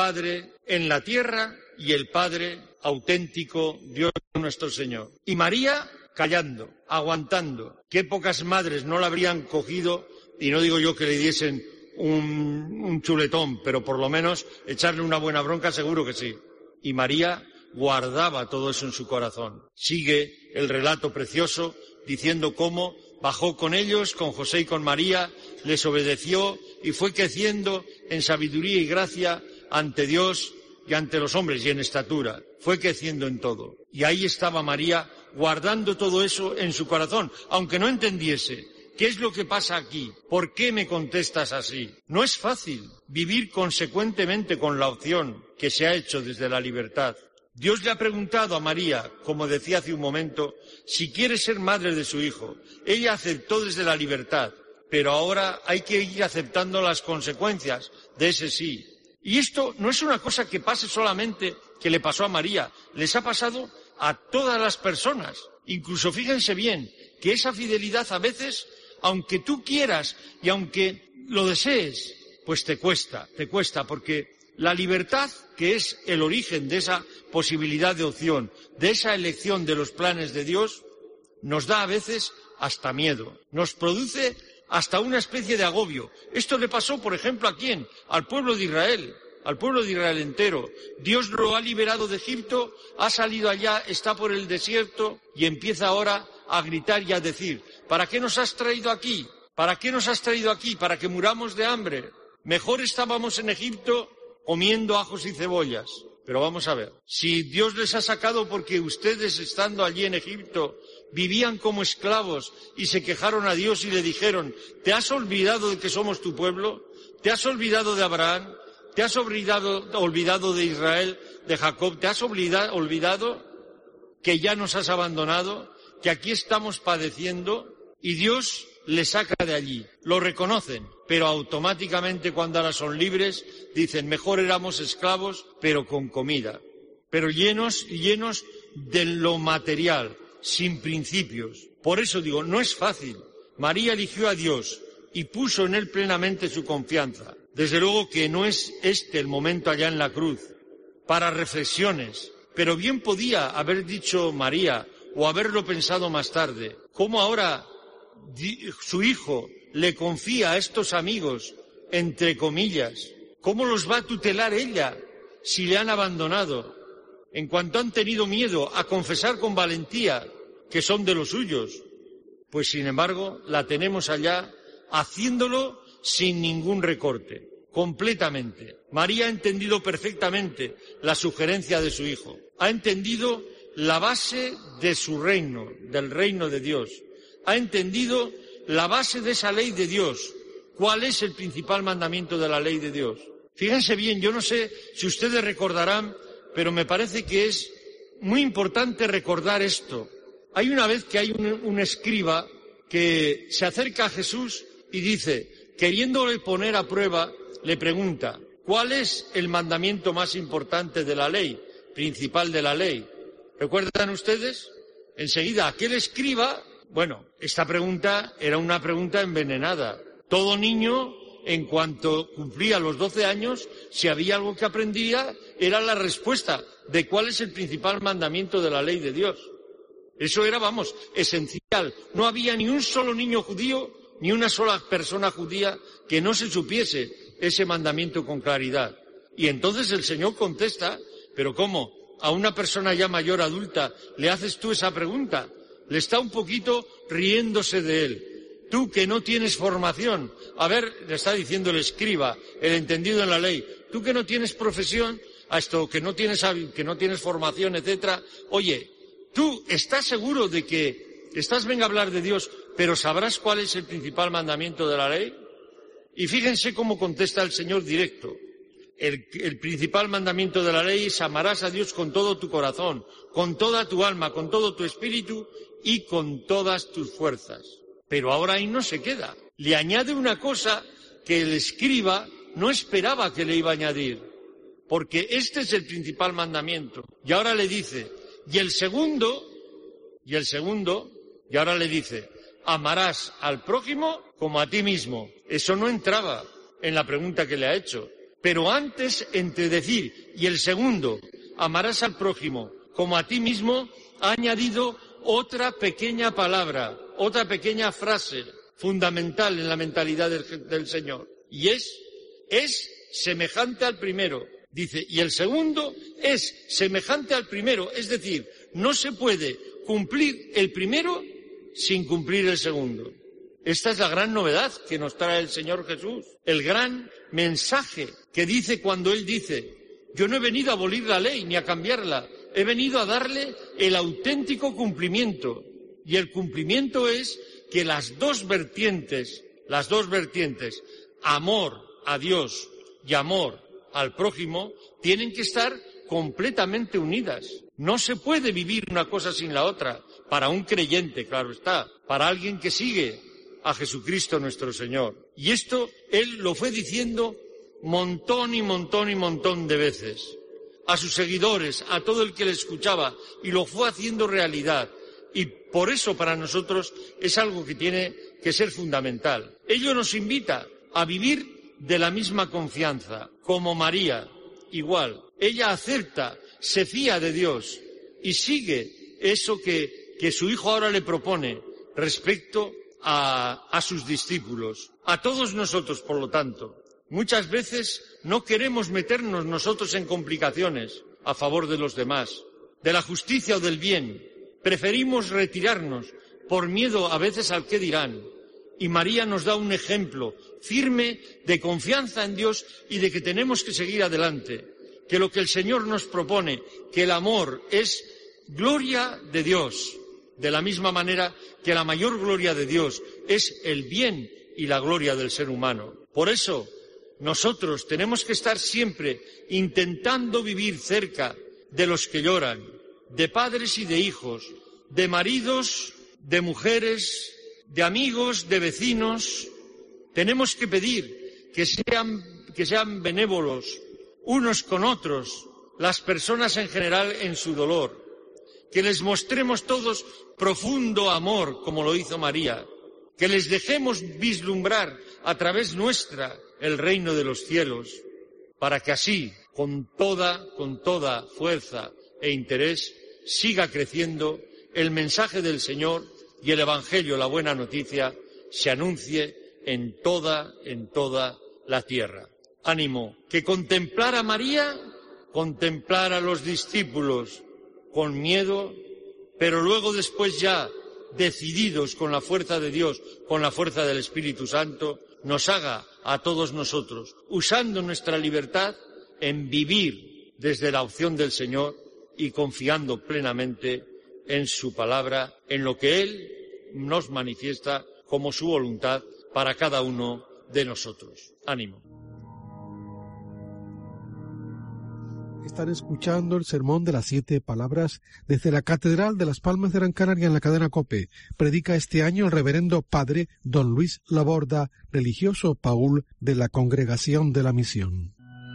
en la tierra y el Padre auténtico, Dios nuestro Señor. Y María callando, aguantando. Qué pocas madres no la habrían cogido, y no digo yo que le diesen un chuletón, pero por lo menos echarle una buena bronca seguro que sí. Y María guardaba todo eso en su corazón. Sigue el relato precioso diciendo cómo bajó con ellos, con José y con María, les obedeció y fue creciendo en sabiduría y gracia ante Dios y ante los hombres y en estatura. Fue creciendo en todo. Y ahí estaba María guardando todo eso en su corazón, aunque no entendiese. ¿Qué es lo que pasa aquí? ¿Por qué me contestas así? No es fácil vivir consecuentemente con la opción que se ha hecho desde la libertad. Dios le ha preguntado a María, como decía hace un momento, si quiere ser madre de su hijo. Ella aceptó desde la libertad, pero ahora hay que ir aceptando las consecuencias de ese sí. Y esto no es una cosa que pase solamente, que le pasó a María, les ha pasado a todas las personas. Incluso fíjense bien que esa fidelidad a veces, aunque tú quieras y aunque lo desees, pues te cuesta, porque la libertad, que es el origen de esa posibilidad de opción, de esa elección de los planes de Dios, nos da a veces hasta miedo, nos produce hasta una especie de agobio. Esto le pasó, por ejemplo, ¿a quién? Al pueblo de Israel entero. Dios lo ha liberado de Egipto, ha salido allá, está por el desierto y empieza ahora a gritar y a decir, ¿para qué nos has traído aquí? ¿Para qué nos has traído aquí? ¿Para que muramos de hambre? Mejor estábamos en Egipto comiendo ajos y cebollas. Pero vamos a ver, si Dios les ha sacado porque ustedes, estando allí en Egipto, vivían como esclavos y se quejaron a Dios y le dijeron, ¿te has olvidado de que somos tu pueblo? ¿Te has olvidado de Abraham? ¿Te has olvidado de Israel, de Jacob? ¿Te has olvidado que ya nos has abandonado? ¿Que aquí estamos padeciendo? Y Dios les saca de allí. Lo reconocen, pero automáticamente cuando ahora son libres dicen, mejor éramos esclavos, pero con comida. Pero llenos de lo material, sin principios. Por eso digo, no es fácil María eligió a Dios y puso en Él plenamente su confianza. Desde luego que no es este el momento allá en la cruz para reflexiones, pero bien podía haber dicho María o haberlo pensado más tarde. ¿Cómo ahora su hijo le confía a estos amigos, entre comillas? ¿Cómo los va a tutelar ella si le han abandonado? En cuanto han tenido miedo a confesar con valentía que son de los suyos, pues sin embargo la tenemos allá haciéndolo sin ningún recorte, completamente. María ha entendido perfectamente la sugerencia de su hijo, ha entendido la base de su reino, del reino de Dios, ha entendido la base de esa ley de Dios. ¿Cuál es el principal mandamiento de la ley de Dios? Fíjense bien, yo no sé si ustedes recordarán, pero me parece que es muy importante recordar esto. Hay una vez que hay un escriba que se acerca a Jesús y dice, queriéndole poner a prueba, le pregunta, ¿cuál es el mandamiento más importante de la ley, principal de la ley? ¿Recuerdan ustedes? Enseguida, aquel escriba, bueno, esta pregunta era una pregunta envenenada. Todo niño, en cuanto cumplía los 12 años, si había algo que aprendía, era la respuesta de cuál es el principal mandamiento de la ley de Dios. Eso era, esencial. No había ni un solo niño judío, ni una sola persona judía que no se supiese ese mandamiento con claridad. Y entonces el Señor contesta, ¿pero cómo? ¿A una persona ya mayor, adulta, le haces tú esa pregunta? Le está un poquito riéndose de él. Tú que no tienes formación, a ver, le está diciendo el escriba, el entendido en la ley, tú que no tienes profesión, a esto que no tienes formación, etcétera, oye, ¿tú estás seguro de que venga a hablar de Dios, pero sabrás cuál es el principal mandamiento de la ley? Y fíjense cómo contesta el Señor directo. El principal mandamiento de la ley es amarás a Dios con todo tu corazón, con toda tu alma, con todo tu espíritu y con todas tus fuerzas. Pero ahora ahí no se queda. Le añade una cosa que el escriba no esperaba que le iba a añadir, porque este es el principal mandamiento. Y ahora le dice, y ahora le dice, amarás al prójimo como a ti mismo. Eso no entraba en la pregunta que le ha hecho. Pero antes, entre decir y el segundo, amarás al prójimo como a ti mismo, ha añadido otra pequeña palabra, otra pequeña frase fundamental en la mentalidad del Señor. Y es semejante al primero. Dice, y el segundo es semejante al primero. Es decir, no se puede cumplir el primero sin cumplir el segundo. Esta es la gran novedad que nos trae el Señor Jesús, el gran mensaje que dice cuando Él dice, yo no he venido a abolir la ley ni a cambiarla, he venido a darle el auténtico cumplimiento. Y el cumplimiento es que las dos vertientes, amor a Dios y amor al prójimo, tienen que estar completamente unidas. No se puede vivir una cosa sin la otra, para un creyente, claro está, para alguien que sigue a Jesucristo nuestro Señor. Y esto Él lo fue diciendo montón de veces a sus seguidores, a todo el que le escuchaba, y lo fue haciendo realidad. Y por eso para nosotros es algo que tiene que ser fundamental. Ello nos invita a vivir de la misma confianza, como María, igual. Ella acepta, se fía de Dios y sigue eso que su Hijo ahora le propone respecto a sus discípulos. A todos nosotros, por lo tanto, muchas veces no queremos meternos nosotros en complicaciones a favor de los demás, de la justicia o del bien. Preferimos retirarnos por miedo a veces al qué dirán. Y María nos da un ejemplo firme de confianza en Dios y de que tenemos que seguir adelante, que lo que el Señor nos propone, que el amor es gloria de Dios, de la misma manera que la mayor gloria de Dios es el bien y la gloria del ser humano. Por eso, nosotros tenemos que estar siempre intentando vivir cerca de los que lloran, de padres y de hijos, de maridos, de mujeres, de amigos, de vecinos. Tenemos que pedir que sean benévolos unos con otros, las personas en general en su dolor, que les mostremos todos profundo amor, como lo hizo María, que les dejemos vislumbrar a través nuestra el reino de los cielos, para que así, con toda fuerza e interés, siga creciendo el mensaje del Señor y el Evangelio, la buena noticia, se anuncie en toda la tierra. Ánimo, que contemplar a María, contemplar a los discípulos con miedo, pero luego después ya decididos con la fuerza de Dios, con la fuerza del Espíritu Santo, nos haga a todos nosotros, usando nuestra libertad, en vivir desde la opción del Señor y confiando plenamente en su palabra, en lo que Él nos manifiesta como su voluntad para cada uno de nosotros. Ánimo. Están escuchando el sermón de las 7 palabras desde la Catedral de Las Palmas de Gran Canaria en la cadena COPE. Predica este año el reverendo padre don Luis Laborda, religioso Paúl de la Congregación de la Misión.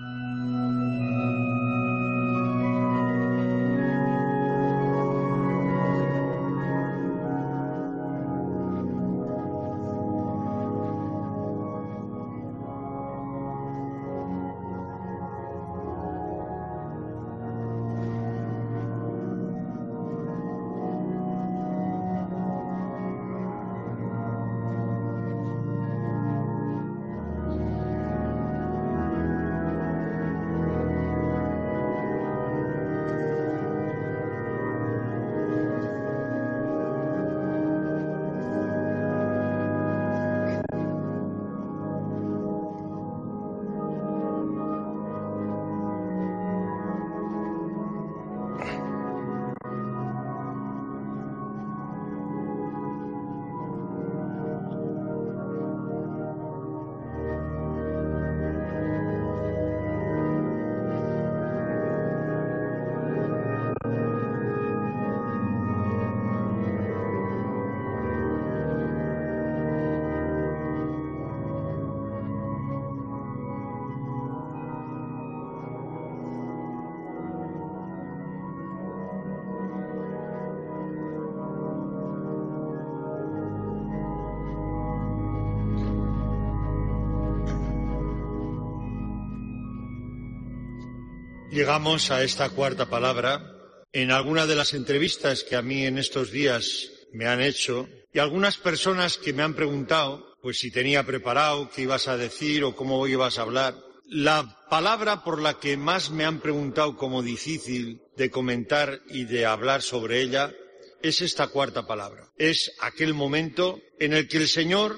Llegamos a esta cuarta palabra. En alguna de las entrevistas que a mí en estos días me han hecho, y algunas personas que me han preguntado, pues si tenía preparado, qué ibas a decir o cómo ibas a hablar. La palabra por la que más me han preguntado como difícil de comentar y de hablar sobre ella es esta cuarta palabra. Es aquel momento en el que el Señor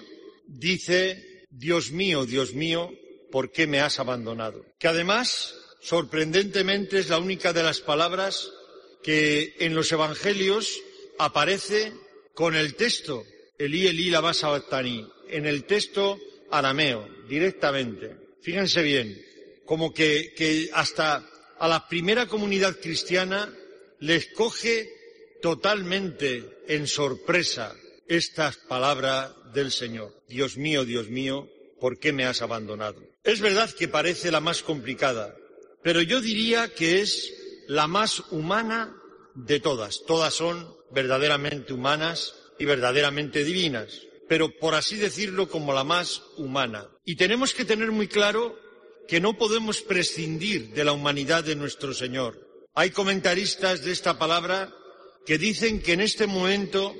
dice: Dios mío, ¿por qué me has abandonado? Que además, sorprendentemente, es la única de las palabras que en los evangelios aparece con el texto Elí, Elí, lama sabactani, en el texto arameo, directamente. Fíjense bien, como que hasta a la primera comunidad cristiana les coge totalmente en sorpresa estas palabras del Señor. Dios mío, ¿por qué me has abandonado? Es verdad que parece la más complicada, pero yo diría que es la más humana de todas. Todas son verdaderamente humanas y verdaderamente divinas, pero por así decirlo, como la más humana. Y tenemos que tener muy claro que no podemos prescindir de la humanidad de nuestro Señor. Hay comentaristas de esta palabra que dicen que en este momento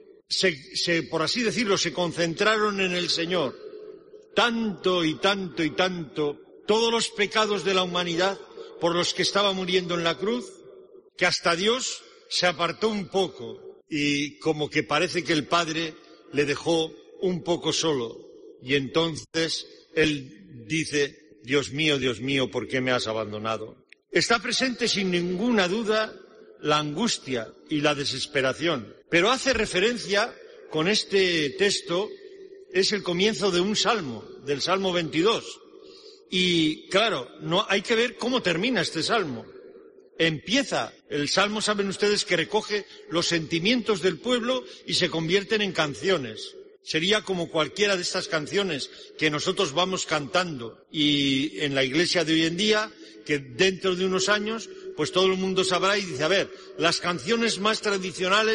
por así decirlo, se concentraron en el Señor tanto todos los pecados de la humanidad por los que estaba muriendo en la cruz, que hasta Dios se apartó un poco y como que parece que el Padre le dejó un poco solo. Y entonces Él dice: Dios mío, ¿por qué me has abandonado? Está presente sin ninguna duda la angustia y la desesperación, pero hace referencia con este texto, es el comienzo de un salmo, del Salmo 22. Y claro, hay que ver cómo termina este salmo. Empieza el salmo, saben ustedes, que recoge los sentimientos del pueblo y se convierten en canciones. Sería como cualquiera de estas canciones que nosotros vamos cantando y en la iglesia de hoy en día, que dentro de unos años, pues todo el mundo sabrá y dice: a ver, las canciones más tradicionales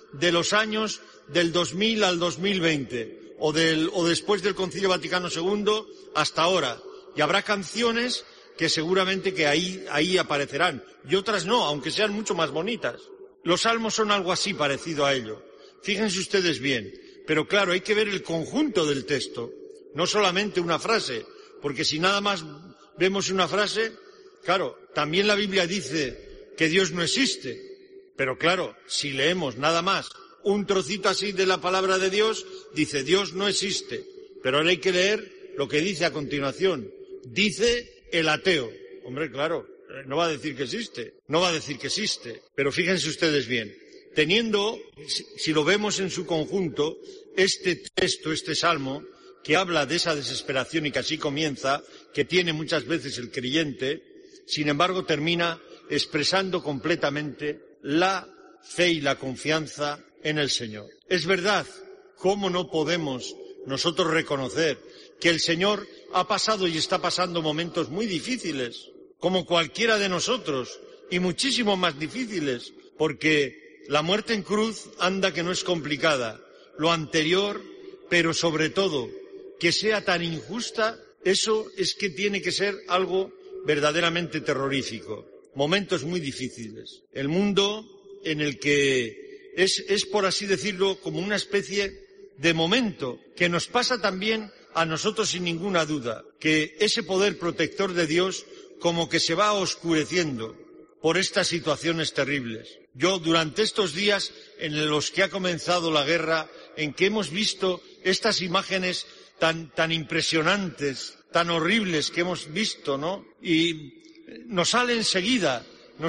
de los años del 2000 al 2020, o después del Concilio Vaticano II hasta ahora. Y habrá canciones que seguramente que ahí aparecerán, y otras no, aunque sean mucho más bonitas. Los salmos son algo así parecido a ello. Fíjense ustedes bien, pero claro, hay que ver el conjunto del texto, no solamente una frase, porque si nada más vemos una frase, claro, también la Biblia dice que Dios no existe, pero claro, si leemos nada más un trocito así de la palabra de Dios, dice Dios no existe, pero ahora hay que leer lo que dice a continuación. Dice el ateo. Hombre, claro, no va a decir que existe, pero fíjense ustedes bien, teniendo, si lo vemos en su conjunto, este texto, este salmo, que habla de esa desesperación y que así comienza, que tiene muchas veces el creyente, sin embargo termina expresando completamente la fe y la confianza en el Señor. Es verdad, ¿cómo no podemos nosotros reconocer que el Señor ha pasado y está pasando momentos muy difíciles, como cualquiera de nosotros, y muchísimo más difíciles, porque la muerte en cruz anda que no es complicada, lo anterior, pero sobre todo, que sea tan injusta, eso es que tiene que ser algo verdaderamente terrorífico. Momentos muy difíciles. El mundo en el que es por así decirlo, como una especie de momento que nos pasa también a nosotros sin ninguna duda, que ese poder protector de Dios como que se va oscureciendo por estas situaciones terribles. Yo, durante estos días en los que ha comenzado la guerra, en que hemos visto estas imágenes tan impresionantes, tan horribles que hemos visto, ¿no? Y nos sale enseguida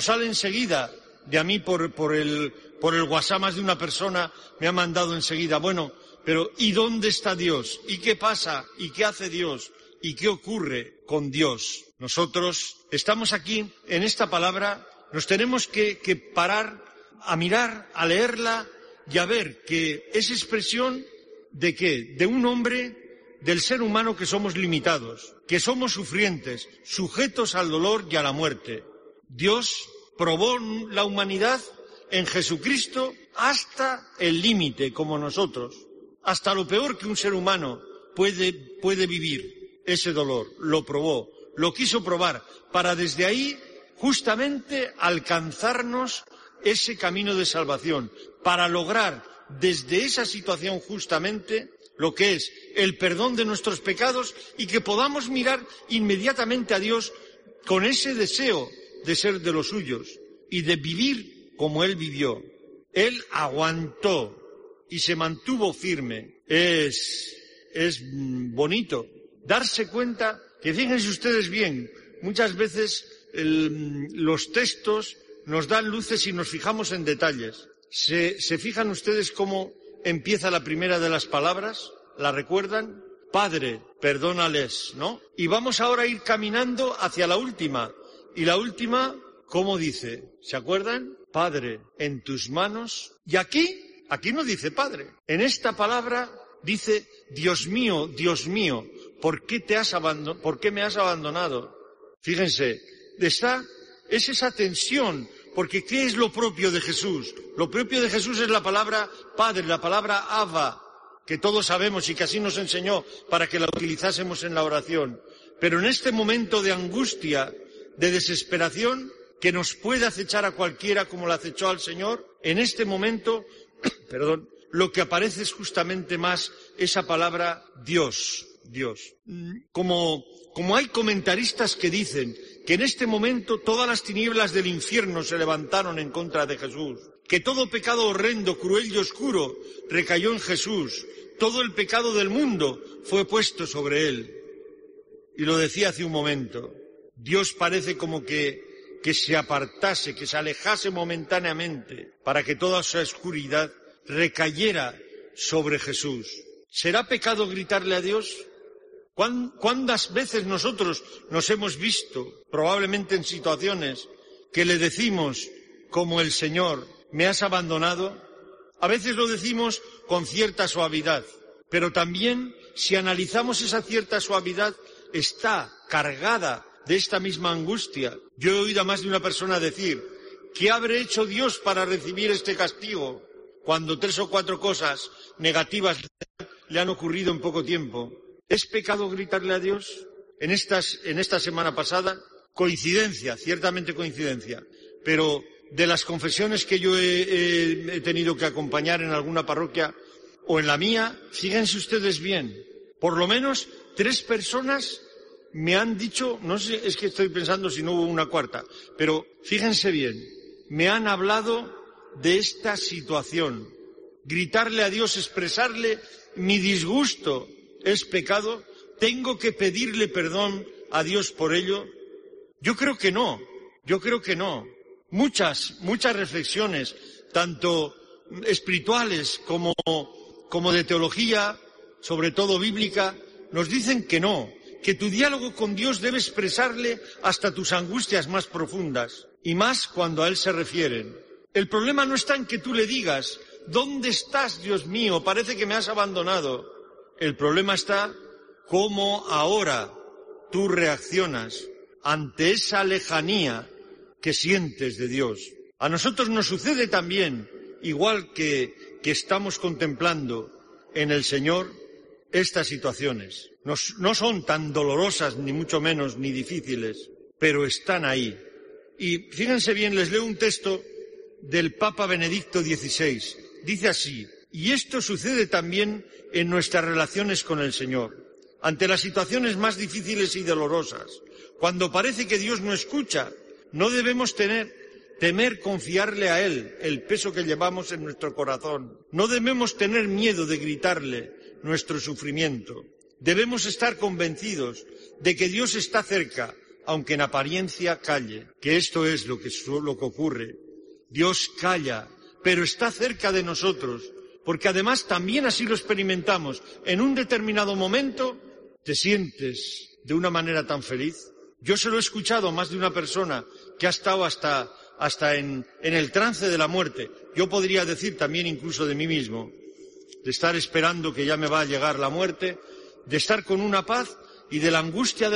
de a mí por el WhatsApp, más de una persona me ha mandado enseguida, bueno, pero ¿y dónde está Dios? ¿Y qué pasa? ¿Y qué hace Dios? ¿Y qué ocurre con Dios? Nosotros estamos aquí, en esta palabra, nos tenemos que parar a mirar, a leerla y a ver que es expresión ¿de qué? De un hombre, del ser humano, que somos limitados, que somos sufrientes, sujetos al dolor y a la muerte. Dios probó la humanidad en Jesucristo hasta el límite, como nosotros, hasta lo peor que un ser humano puede vivir, ese dolor, lo probó, lo quiso probar, para desde ahí justamente alcanzarnos ese camino de salvación, para lograr desde esa situación justamente lo que es el perdón de nuestros pecados y que podamos mirar inmediatamente a Dios con ese deseo de ser de los suyos y de vivir como Él vivió. Él aguantó y se mantuvo firme. Es bonito darse cuenta que, fíjense ustedes bien, muchas veces los textos nos dan luces y nos fijamos en detalles. ¿Se fijan ustedes cómo empieza la primera de las palabras? ¿La recuerdan? Padre, perdónales, ¿no? Y vamos ahora a ir caminando hacia la última. Y la última, ¿cómo dice? ¿Se acuerdan? Padre, en tus manos. Y aquí no dice Padre. En esta palabra dice, Dios mío, ¿por qué me has abandonado? Fíjense, es esa tensión, porque ¿qué es lo propio de Jesús? Lo propio de Jesús es la palabra Padre, la palabra Abba, que todos sabemos y que así nos enseñó para que la utilizásemos en la oración. Pero en este momento de angustia, de desesperación, que nos puede acechar a cualquiera como la acechó al Señor, en este momento, lo que aparece es justamente más esa palabra Dios. Como hay comentaristas que dicen que en este momento todas las tinieblas del infierno se levantaron en contra de Jesús, que todo pecado horrendo, cruel y oscuro recayó en Jesús, todo el pecado del mundo fue puesto sobre Él. Y lo decía hace un momento, Dios parece como que se apartase, que se alejase momentáneamente para que toda esa oscuridad recayera sobre Jesús. ¿Será pecado gritarle a Dios? ¿Cuántas veces nosotros nos hemos visto, probablemente en situaciones, que le decimos, como el Señor, ¿me has abandonado? A veces lo decimos con cierta suavidad, pero también, si analizamos esa cierta suavidad, está cargada de esta misma angustia. Yo he oído a más de una persona decir, ¿qué habré hecho Dios para recibir este castigo? cuando 3 o 4 cosas negativas le han ocurrido en poco tiempo. ¿Es pecado gritarle a Dios? En esta semana pasada, coincidencia, ciertamente coincidencia, pero de las confesiones que yo he tenido que acompañar en alguna parroquia o en la mía, fíjense ustedes bien, por lo menos 3 personas me han dicho, no sé, es que estoy pensando si no hubo una cuarta, pero fíjense bien, me han hablado de esta situación. Gritarle a Dios, expresarle mi disgusto, ¿es pecado? ¿Tengo que pedirle perdón a Dios por ello? Yo creo que no. Muchas reflexiones, tanto espirituales como de teología, sobre todo bíblica, nos dicen que no, que tu diálogo con Dios debe expresarle hasta tus angustias más profundas, y más cuando a Él se refieren. El problema no está en que tú le digas, ¿dónde estás, Dios mío? Parece que me has abandonado. El problema está cómo ahora tú reaccionas ante esa lejanía que sientes de Dios. A nosotros nos sucede también, igual que estamos contemplando en el Señor, estas situaciones. No son tan dolorosas, ni mucho menos, ni difíciles, pero están ahí. Y fíjense bien, les leo un texto del Papa Benedicto XVI. Dice así: y esto sucede también en nuestras relaciones con el Señor. Ante las situaciones más difíciles y dolorosas, cuando parece que Dios no escucha, no debemos temer confiarle a Él el peso que llevamos en nuestro corazón. No debemos tener miedo de gritarle nuestro sufrimiento. Debemos estar convencidos de que Dios está cerca, aunque en apariencia calle, que esto es lo que ocurre. Dios calla, pero está cerca de nosotros, porque además también así lo experimentamos. En un determinado momento te sientes de una manera tan feliz. Yo se lo he escuchado a más de una persona que ha estado hasta en el trance de la muerte. Yo podría decir también incluso de mí mismo, de estar esperando que ya me va a llegar la muerte, de estar con una paz y de la angustia,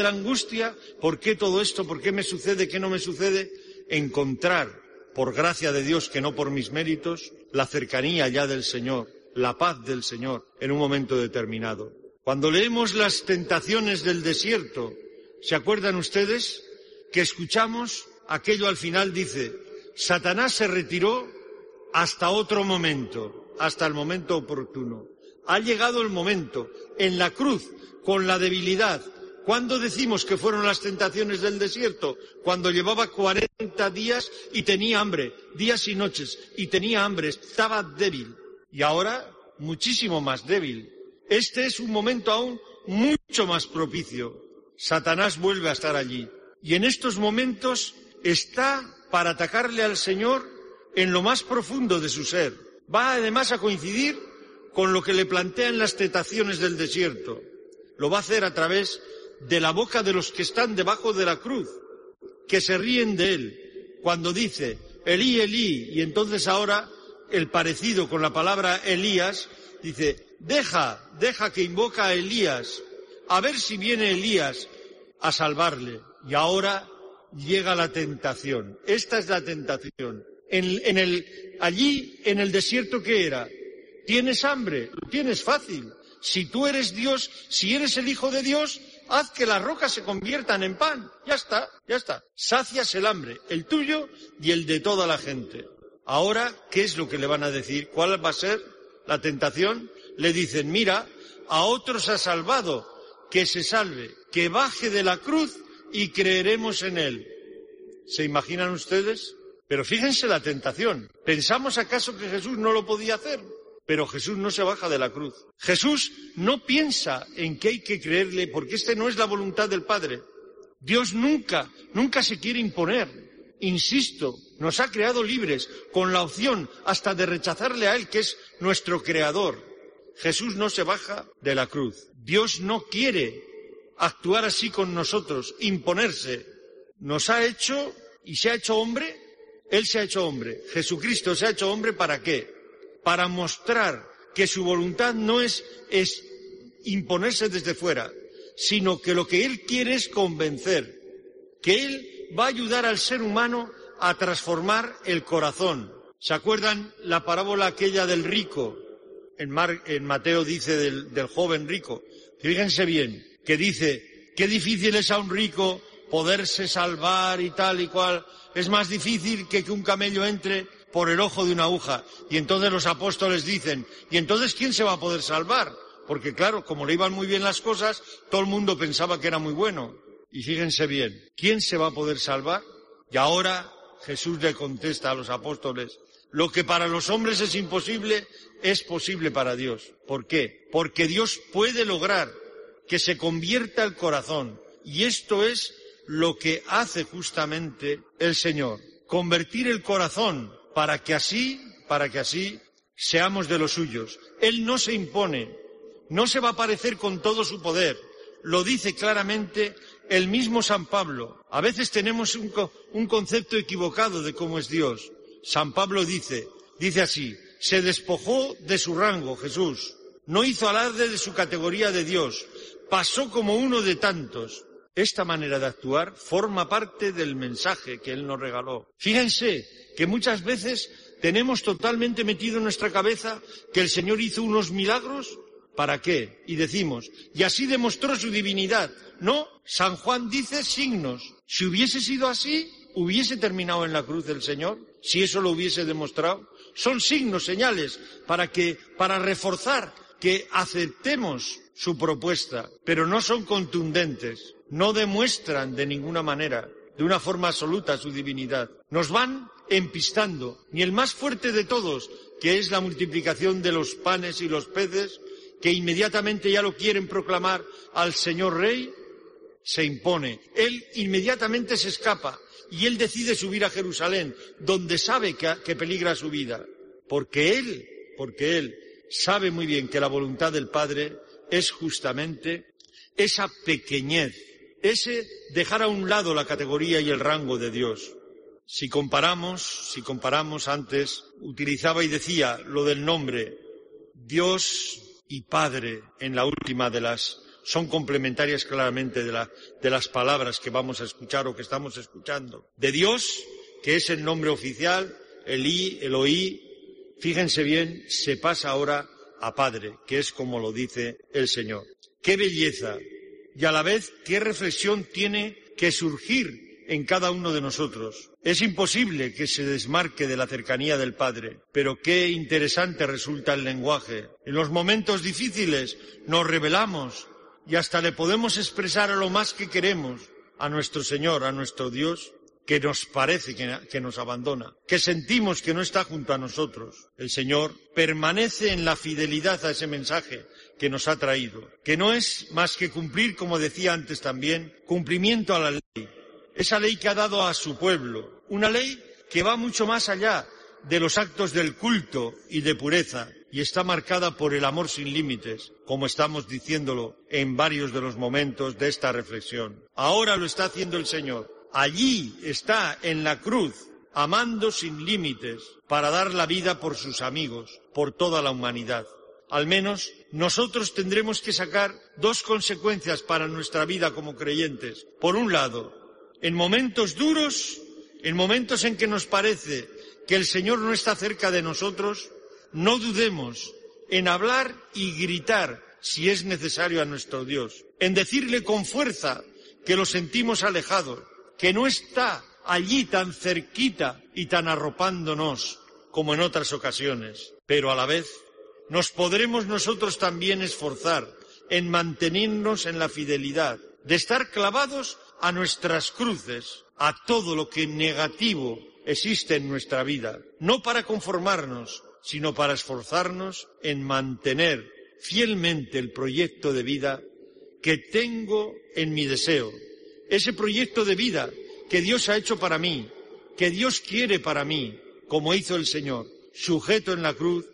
¿por qué todo esto? ¿Por qué me sucede? ¿Qué no me sucede? Encontrar, por gracia de Dios, que no por mis méritos, la cercanía ya del Señor, la paz del Señor en un momento determinado. Cuando leemos las tentaciones del desierto, ¿se acuerdan ustedes que escuchamos aquello al final? Dice, Satanás se retiró hasta otro momento, hasta el momento oportuno. Ha llegado el momento, en la cruz, con la debilidad. ¿Cuándo decimos que fueron las tentaciones del desierto? Cuando llevaba 40 días y tenía hambre, días y noches, y tenía hambre, estaba débil. Y ahora, muchísimo más débil. Este es un momento aún mucho más propicio. Satanás vuelve a estar allí. Y en estos momentos está para atacarle al Señor en lo más profundo de su ser. Va además a coincidir con lo que le plantean las tentaciones del desierto. Lo va a hacer a través de la boca de los que están debajo de la cruz, que se ríen de él, cuando dice, Elí, Elí, y entonces ahora el parecido con la palabra Elías, dice, deja que invoca a Elías, a ver si viene Elías a salvarle. Y ahora llega la tentación. Esta es la tentación. Allí en el desierto, ¿qué era? ¿Tienes hambre? Lo tienes fácil. Si tú eres Dios, si eres el Hijo de Dios, haz que las rocas se conviertan en pan. Ya está. Sacias el hambre, el tuyo y el de toda la gente. Ahora, ¿qué es lo que le van a decir? ¿Cuál va a ser la tentación? Le dicen, mira, a otros ha salvado, que se salve, que baje de la cruz y creeremos en él. ¿Se imaginan ustedes? Pero fíjense la tentación. ¿Pensamos acaso que Jesús no lo podía hacer? Pero Jesús no se baja de la cruz. Jesús no piensa en que hay que creerle, porque no es la voluntad del Padre. Dios nunca se quiere imponer. Insisto, nos ha creado libres, con la opción hasta de rechazarle a Él, que es nuestro Creador. Jesús no se baja de la cruz. Dios no quiere actuar así con nosotros, imponerse. Nos ha hecho y se ha hecho hombre. Él se ha hecho hombre. Jesucristo se ha hecho hombre, ¿para qué? Para mostrar que su voluntad no es imponerse desde fuera, sino que lo que Él quiere es convencer, que Él va a ayudar al ser humano a transformar el corazón. ¿Se acuerdan la parábola aquella del rico? En Mateo dice del joven rico. Fíjense bien, que dice, qué difícil es a un rico poderse salvar y tal y cual. Es más difícil que un camello entre por el ojo de una aguja. Y entonces los apóstoles dicen, ¿y entonces quién se va a poder salvar? Porque claro, como le iban muy bien las cosas, todo el mundo pensaba que era muy bueno. Y fíjense bien, ¿quién se va a poder salvar? Y ahora Jesús le contesta a los apóstoles, lo que para los hombres es imposible, es posible para Dios. ¿Por qué? Porque Dios puede lograr que se convierta el corazón. Y esto es lo que hace justamente el Señor. Convertir el corazón para que así seamos de los suyos. Él no se impone, no se va a aparecer con todo su poder. Lo dice claramente el mismo San Pablo. A veces tenemos un concepto equivocado de cómo es Dios. San Pablo dice así, se despojó de su rango, Jesús, no hizo alarde de su categoría de Dios, pasó como uno de tantos. Esta manera de actuar forma parte del mensaje que Él nos regaló. Fíjense que muchas veces tenemos totalmente metido en nuestra cabeza que el Señor hizo unos milagros. ¿Para qué? Y decimos, y así demostró su divinidad. No, San Juan dice signos. Si hubiese sido así, ¿hubiese terminado en la cruz el Señor? Si eso lo hubiese demostrado. Son signos, señales, para reforzar que aceptemos su propuesta, pero no son contundentes, no demuestran de ninguna manera, de una forma absoluta, su divinidad. Nos van empistando. Ni el más fuerte de todos, que es la multiplicación de los panes y los peces, que inmediatamente ya lo quieren proclamar al Señor Rey, se impone. Él inmediatamente se escapa y él decide subir a Jerusalén, donde sabe que peligra su vida, porque él sabe muy bien que la voluntad del Padre es justamente esa pequeñez, ese dejar a un lado la categoría y el rango de Dios. Si comparamos antes, utilizaba y decía lo del nombre, Dios y Padre en la última son complementarias claramente de las palabras que vamos a escuchar o que estamos escuchando. De Dios, que es el nombre oficial, Eloí, fíjense bien, se pasa ahora a Padre, que es como lo dice el Señor. ¡Qué belleza! Y a la vez, qué reflexión tiene que surgir en cada uno de nosotros. Es imposible que se desmarque de la cercanía del Padre, pero qué interesante resulta el lenguaje. En los momentos difíciles nos rebelamos y hasta le podemos expresar a lo más que queremos a nuestro Señor, a nuestro Dios, que nos parece que nos abandona, que sentimos que no está junto a nosotros. El Señor permanece en la fidelidad a ese mensaje que nos ha traído, que no es más que cumplir, como decía antes también, cumplimiento a la ley. Esa ley que ha dado a su pueblo, una ley que va mucho más allá de los actos del culto y de pureza, y está marcada por el amor sin límites, como estamos diciéndolo en varios de los momentos de esta reflexión. Ahora lo está haciendo el Señor. Allí está, en la cruz, amando sin límites, para dar la vida por sus amigos, por toda la humanidad. Al menos nosotros tendremos que sacar dos consecuencias para nuestra vida como creyentes. Por un lado, en momentos duros, en momentos en que nos parece que el Señor no está cerca de nosotros, no dudemos en hablar y gritar, si es necesario, a nuestro Dios, en decirle con fuerza que lo sentimos alejado, que no está allí tan cerquita y tan arropándonos como en otras ocasiones, pero a la vez nos podremos nosotros también esforzar en mantenernos en la fidelidad, de estar clavados a nuestras cruces, a todo lo que negativo existe en nuestra vida, no para conformarnos, sino para esforzarnos en mantener fielmente el proyecto de vida que tengo en mi deseo, ese proyecto de vida que Dios ha hecho para mí, que Dios quiere para mí, como hizo el Señor, sujeto en la cruz,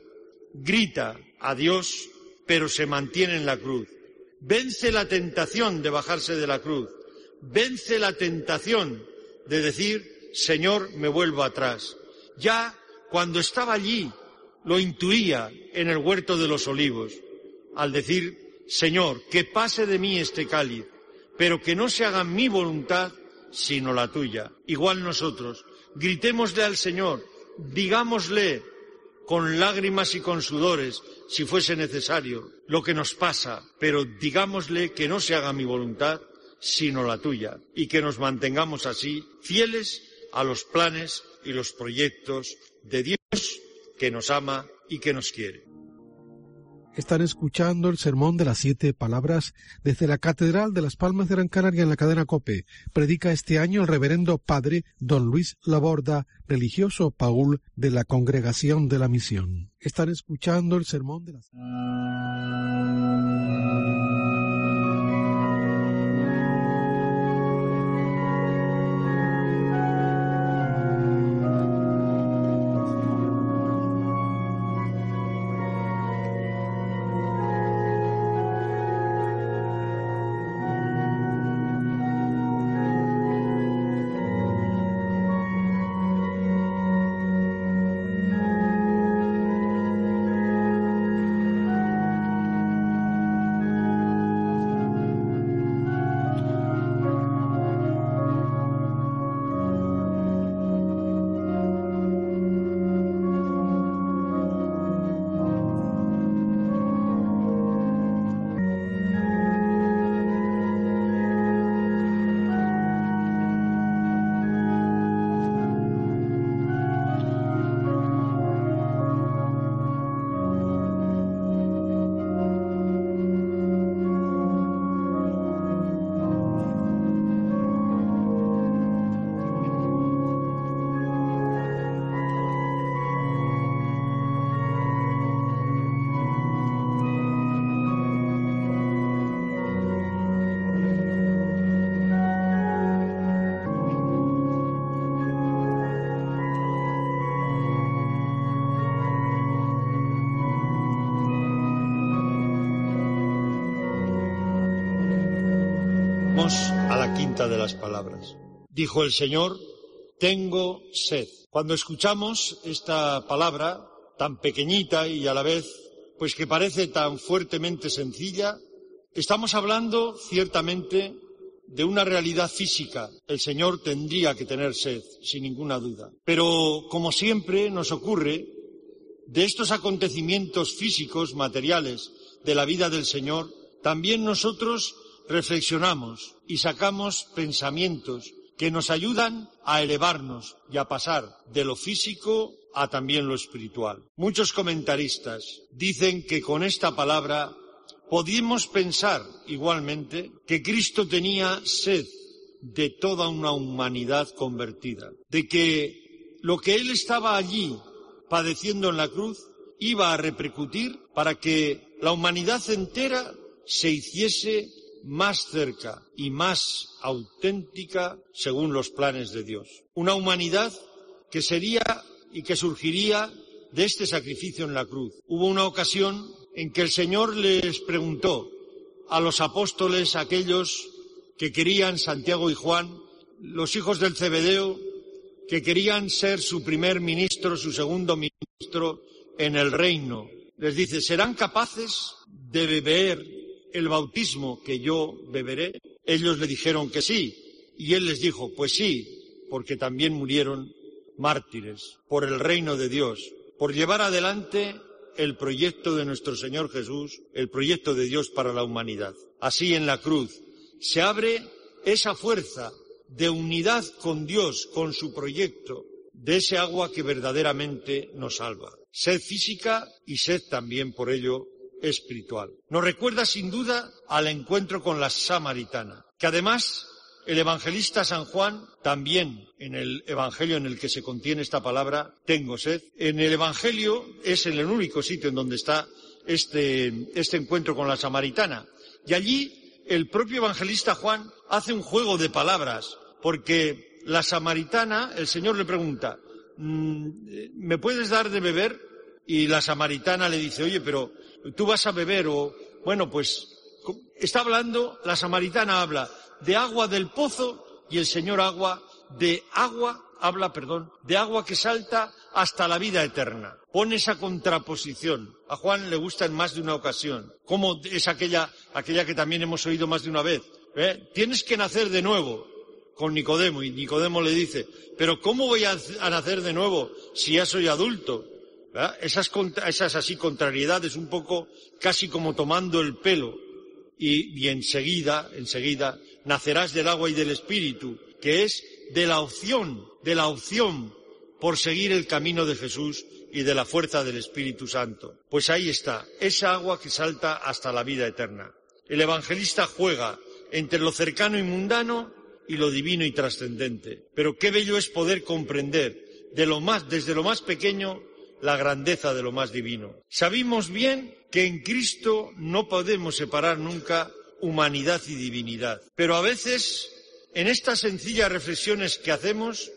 grita a Dios, pero se mantiene en la cruz. Vence la tentación de bajarse de la cruz, vence la tentación de decir, Señor, me vuelvo atrás. Ya cuando estaba allí, lo intuía en el huerto de los olivos, al decir, Señor, que pase de mí este cáliz, pero que no se haga mi voluntad, sino la tuya. Igual nosotros, gritémosle al Señor, digámosle con lágrimas y con sudores, si fuese necesario, lo que nos pasa, pero digámosle que no se haga mi voluntad, sino la tuya, y que nos mantengamos así, fieles a los planes y los proyectos de Dios, que nos ama y que nos quiere. Están escuchando el sermón de las 7 palabras desde la Catedral de Las Palmas de Gran Canaria en la cadena COPE. Predica este año el reverendo padre don Luis Laborda, religioso Paul de la Congregación de la Misión. Están escuchando el sermón de las... A la quinta de las palabras. Dijo el Señor, tengo sed. Cuando escuchamos esta palabra tan pequeñita y a la vez, pues que parece tan fuertemente sencilla, estamos hablando ciertamente de una realidad física. El Señor tendría que tener sed, sin ninguna duda. Pero, como siempre nos ocurre, de estos acontecimientos físicos, materiales, de la vida del Señor, también nosotros reflexionamos y sacamos pensamientos que nos ayudan a elevarnos y a pasar de lo físico a también lo espiritual. Muchos comentaristas dicen que con esta palabra podemos pensar igualmente que Cristo tenía sed de toda una humanidad convertida, de que lo que Él estaba allí padeciendo en la cruz iba a repercutir para que la humanidad entera se hiciese más cerca y más auténtica según los planes de Dios. Una humanidad que sería y que surgiría de este sacrificio en la cruz. Hubo una ocasión en que el Señor les preguntó a los apóstoles, aquellos que querían, Santiago y Juan, los hijos del Zebedeo, que querían ser su primer ministro, su segundo ministro en el reino. Les dice, ¿serán capaces de beber el bautismo que yo beberé? Ellos le dijeron que sí, y él les dijo, pues sí, porque también murieron mártires por el reino de Dios, por llevar adelante el proyecto de nuestro Señor Jesús, el proyecto de Dios para la humanidad. Así en la cruz se abre esa fuerza de unidad con Dios, con su proyecto, de ese agua que verdaderamente nos salva. Sed física y sed también por ello espiritual. Nos recuerda sin duda al encuentro con la samaritana, que además el evangelista San Juan, también en el evangelio en el que se contiene esta palabra, tengo sed, en el evangelio es en el único sitio en donde está este encuentro con la samaritana. Y allí el propio evangelista Juan hace un juego de palabras, porque la samaritana, el Señor le pregunta, ¿me puedes dar de beber? Y la samaritana le dice, oye, pero tú vas a beber o... Bueno, pues está hablando, la samaritana habla de agua del pozo y el Señor habla de agua que salta hasta la vida eterna. Pone esa contraposición. A Juan le gusta en más de una ocasión. ¿Cómo es aquella que también hemos oído más de una vez? Tienes que nacer de nuevo. con Nicodemo, y Nicodemo le dice, pero ¿cómo voy a nacer de nuevo si ya soy adulto? ¿Verdad? Esas así contrariedades, un poco casi como tomando el pelo, y enseguida nacerás del agua y del Espíritu, que es de la opción por seguir el camino de Jesús y de la fuerza del Espíritu Santo. Pues ahí está, esa agua que salta hasta la vida eterna. El evangelista juega entre lo cercano y mundano y lo divino y trascendente. Pero qué bello es poder comprender desde lo más pequeño la grandeza de lo más divino. Sabemos bien que en Cristo no podemos separar nunca humanidad y divinidad. Pero a veces, en estas sencillas reflexiones que hacemos,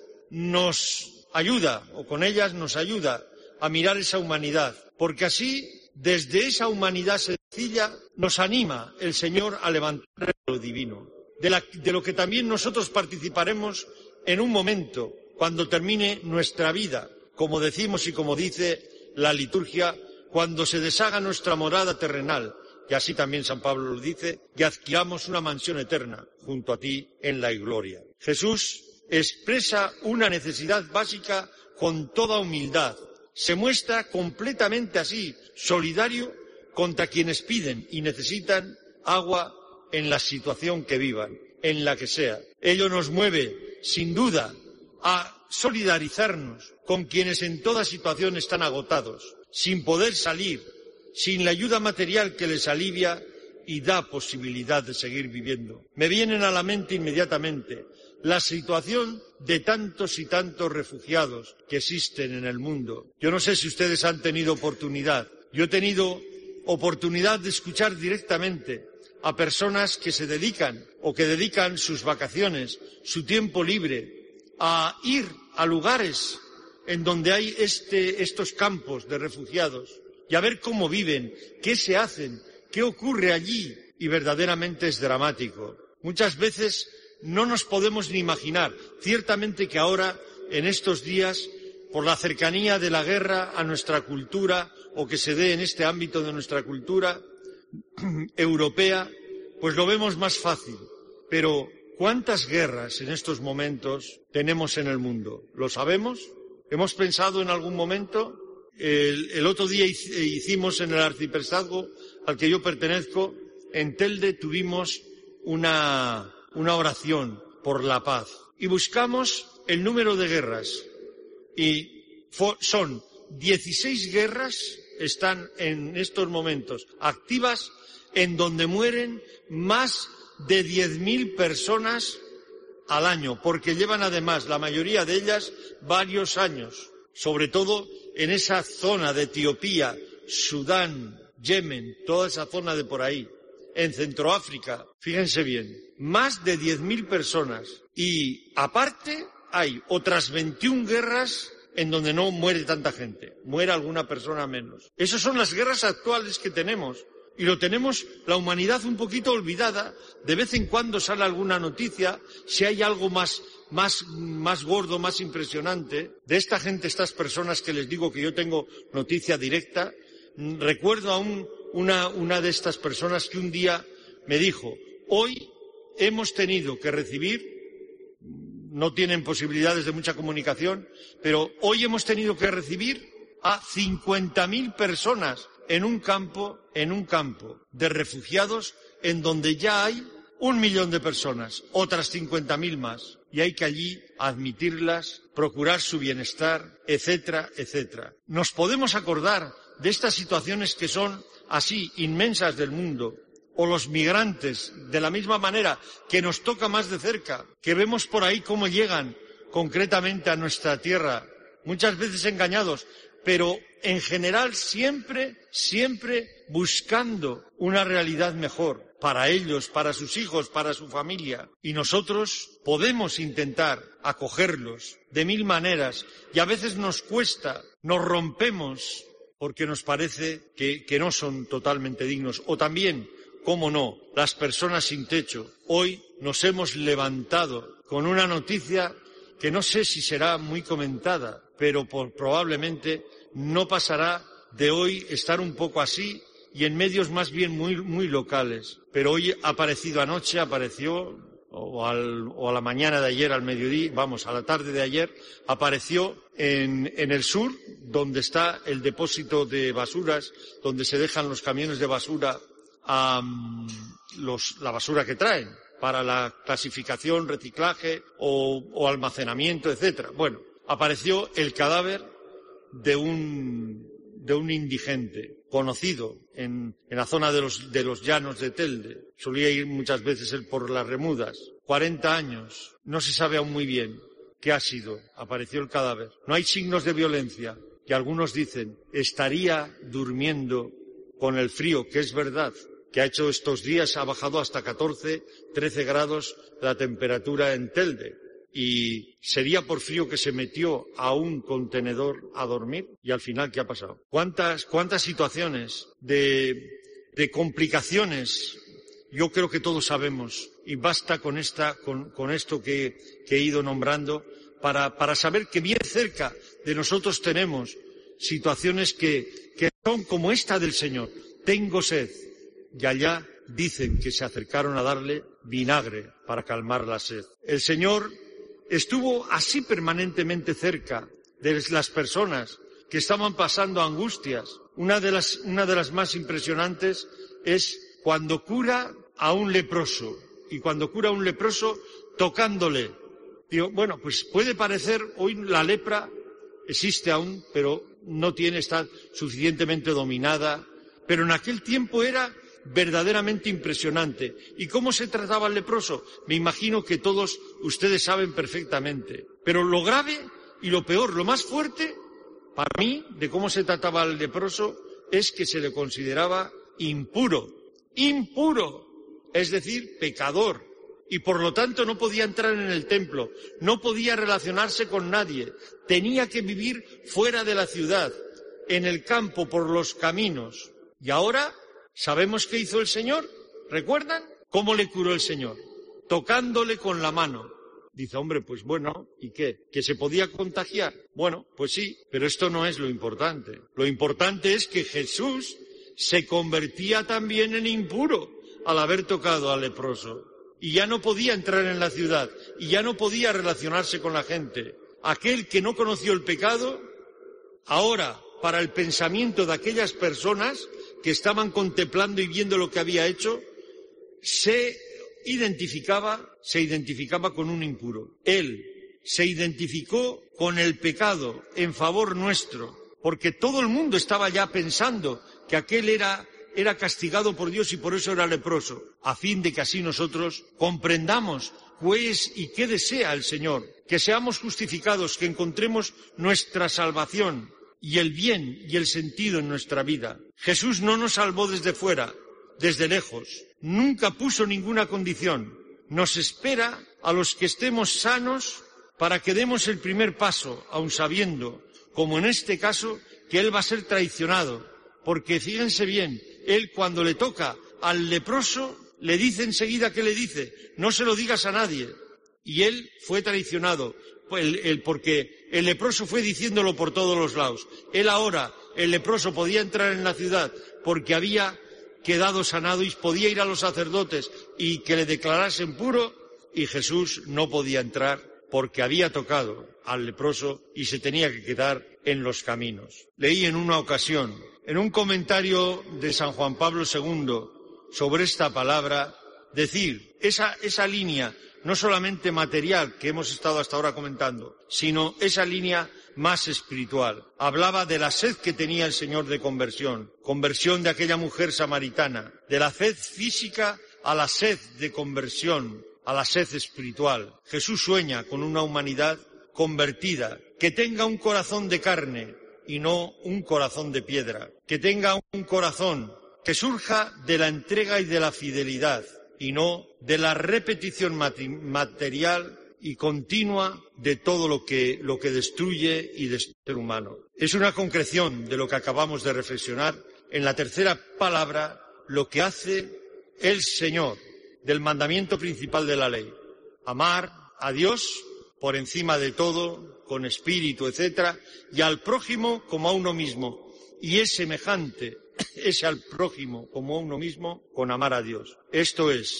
nos ayuda, o con ellas nos ayuda a mirar esa humanidad, porque así, desde esa humanidad sencilla, nos anima el Señor a levantar lo divino, de lo que también nosotros participaremos en un momento, cuando termine nuestra vida, como decimos y como dice la liturgia, cuando se deshaga nuestra morada terrenal, y así también San Pablo lo dice, y adquiramos una mansión eterna junto a ti en la gloria. Jesús expresa una necesidad básica con toda humildad. Se muestra completamente así, solidario contra quienes piden y necesitan agua en la situación que vivan, en la que sea. Ello nos mueve, sin duda, a solidarizarnos con quienes en toda situación están agotados, sin poder salir, sin la ayuda material que les alivia y da posibilidad de seguir viviendo. Me vienen a la mente inmediatamente la situación de tantos y tantos refugiados que existen en el mundo. Yo no sé si ustedes han tenido oportunidad. Yo he tenido oportunidad de escuchar directamente a personas que se dedican o que dedican sus vacaciones, su tiempo libre, a ir a lugares en donde hay estos campos de refugiados y a ver cómo viven, qué se hacen, qué ocurre allí. Y verdaderamente es dramático. Muchas veces no nos podemos ni imaginar. Ciertamente que ahora, en estos días, por la cercanía de la guerra a nuestra cultura, o que se dé en este ámbito de nuestra cultura europea, pues lo vemos más fácil. Pero, ¿cuántas guerras en estos momentos tenemos en el mundo? ¿Lo sabemos? ¿Hemos pensado en algún momento? El otro día hicimos en el arciprestazgo al que yo pertenezco, en Telde, tuvimos una oración por la paz y buscamos el número de guerras y son 16 guerras están en estos momentos activas en donde mueren más de 10.000 personas al año, porque llevan además la mayoría de ellas varios años, sobre todo en esa zona de Etiopía, Sudán, Yemen, toda esa zona de por ahí. En Centroáfrica, fíjense bien, más de 10.000 personas. Y aparte hay otras 21 guerras en donde no muere tanta gente, muere alguna persona menos. Esas son las guerras actuales que tenemos. Y lo tenemos la humanidad un poquito olvidada. De vez en cuando sale alguna noticia, si hay algo más gordo, más impresionante, de esta gente, estas personas que les digo que yo tengo noticia directa. Recuerdo a una de estas personas que un día me dijo, hoy hemos tenido que recibir, no tienen posibilidades de mucha comunicación, pero hoy hemos tenido que recibir a 50.000 personas en un campo de refugiados en donde ya hay 1 millón de personas, otras 50.000 más, y hay que allí admitirlas, procurar su bienestar, etcétera, etcétera. Nos podemos acordar de estas situaciones que son así inmensas del mundo, o los migrantes, de la misma manera que nos toca más de cerca, que vemos por ahí cómo llegan concretamente a nuestra tierra, muchas veces engañados, pero en general siempre buscando una realidad mejor para ellos, para sus hijos, para su familia. Y nosotros podemos intentar acogerlos de 1000 maneras y a veces nos cuesta, nos rompemos porque nos parece que no son totalmente dignos. O también, cómo no, las personas sin techo. Hoy nos hemos levantado con una noticia que no sé si será muy comentada, pero probablemente no pasará de hoy estar un poco así y en medios más bien muy locales. Pero hoy apareció o a la mañana de ayer, al mediodía, a la tarde de ayer, apareció en el sur, donde está el depósito de basuras, donde se dejan los camiones de basura, la basura que traen, para la clasificación, reciclaje o almacenamiento, etcétera. Bueno, apareció el cadáver de un indigente conocido en la zona de los llanos de Telde. Solía ir muchas veces él por las remudas. 40 años. No se sabe aún muy bien qué ha sido. Apareció el cadáver. No hay signos de violencia, que algunos dicen estaría durmiendo con el frío, que es verdad, que ha hecho estos días, ha bajado hasta 14, 13 grados la temperatura en Telde. Y sería por frío que se metió a un contenedor a dormir. Y al final, ¿qué ha pasado? ¿Cuántas situaciones de complicaciones? Yo creo que todos sabemos, y basta con esto que he ido nombrando para saber que bien cerca de nosotros tenemos situaciones que son como esta del Señor. Tengo sed. Y allá dicen que se acercaron a darle vinagre para calmar la sed. El Señor estuvo así permanentemente cerca de las personas que estaban pasando angustias. Una de las más impresionantes es cuando cura a un leproso, y cuando cura a un leproso tocándole. Digo, bueno, pues puede parecer, hoy la lepra existe aún, pero está suficientemente dominada, pero en aquel tiempo era verdaderamente impresionante. ¿Y cómo se trataba al leproso? Me imagino que todos ustedes saben perfectamente. Pero lo grave y lo peor, lo más fuerte, para mí, de cómo se trataba al leproso, es que se le consideraba impuro, es decir, pecador, y por lo tanto no podía entrar en el templo, no podía relacionarse con nadie, tenía que vivir fuera de la ciudad, en el campo, por los caminos. Y ahora ¿sabemos qué hizo el Señor? ¿Recuerdan? ¿Cómo le curó el Señor? Tocándole con la mano. Dice, hombre, pues bueno, ¿y qué? ¿Que se podía contagiar? Bueno, pues sí, pero esto no es lo importante. Lo importante es que Jesús se convertía también en impuro al haber tocado al leproso. Y ya no podía entrar en la ciudad, y ya no podía relacionarse con la gente. Aquel que no conoció el pecado, ahora, para el pensamiento de aquellas personas que estaban contemplando y viendo lo que había hecho, se identificaba con un impuro. Él se identificó con el pecado en favor nuestro, porque todo el mundo estaba ya pensando que aquel era castigado por Dios y por eso era leproso, a fin de que así nosotros comprendamos qué es y qué desea el Señor, que seamos justificados, que encontremos nuestra salvación y el bien y el sentido en nuestra vida. Jesús no nos salvó desde fuera, desde lejos. Nunca puso ninguna condición. Nos espera a los que estemos sanos para que demos el primer paso, aun sabiendo, como en este caso, que Él va a ser traicionado. Porque fíjense bien, Él cuando le toca al leproso, le dice enseguida que le dice, no se lo digas a nadie. Y Él fue traicionado. Porque el leproso fue diciéndolo por todos los lados. Él ahora, el leproso, podía entrar en la ciudad porque había quedado sanado y podía ir a los sacerdotes y que le declarasen puro, y Jesús no podía entrar porque había tocado al leproso y se tenía que quedar en los caminos. Leí en una ocasión, en un comentario de San Juan Pablo II sobre esta palabra, decir esa línea no solamente material que hemos estado hasta ahora comentando, sino esa línea más espiritual. Hablaba de la sed que tenía el Señor de conversión de aquella mujer samaritana, de la sed física a la sed de conversión, a la sed espiritual. Jesús sueña con una humanidad convertida, que tenga un corazón de carne y no un corazón de piedra, que tenga un corazón que surja de la entrega y de la fidelidad, y no de la repetición material y continua de todo lo que destruye y destruye al ser humano. Es una concreción de lo que acabamos de reflexionar en la tercera palabra, lo que hace el Señor del mandamiento principal de la ley: amar a Dios por encima de todo, con espíritu, etcétera, y al prójimo como a uno mismo. Y es semejante ese al prójimo como a uno mismo con amar a Dios. Esto es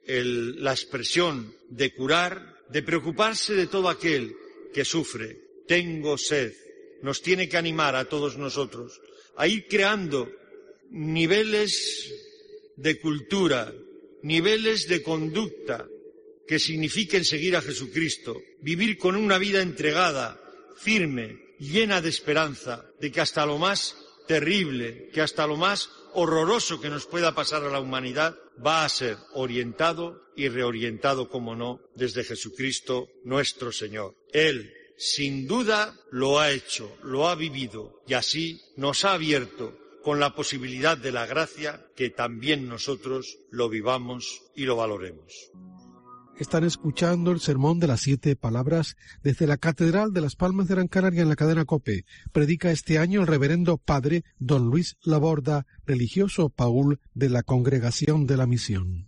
la expresión de curar, de preocuparse de todo aquel que sufre. Tengo sed. Nos tiene que animar a todos nosotros a ir creando niveles de cultura, niveles de conducta que signifiquen seguir a Jesucristo, vivir con una vida entregada, firme, llena de esperanza, de que hasta lo más terrible, que hasta lo más horroroso que nos pueda pasar a la humanidad va a ser orientado y reorientado, como no, desde Jesucristo nuestro Señor. Él, sin duda, lo ha hecho, lo ha vivido y así nos ha abierto con la posibilidad de la gracia que también nosotros lo vivamos y lo valoremos. Están escuchando el sermón de las 7 palabras desde la Catedral de Las Palmas de Gran Canaria en la cadena COPE. Predica este año el reverendo padre don Luis Laborda, religioso Paúl de la Congregación de la Misión.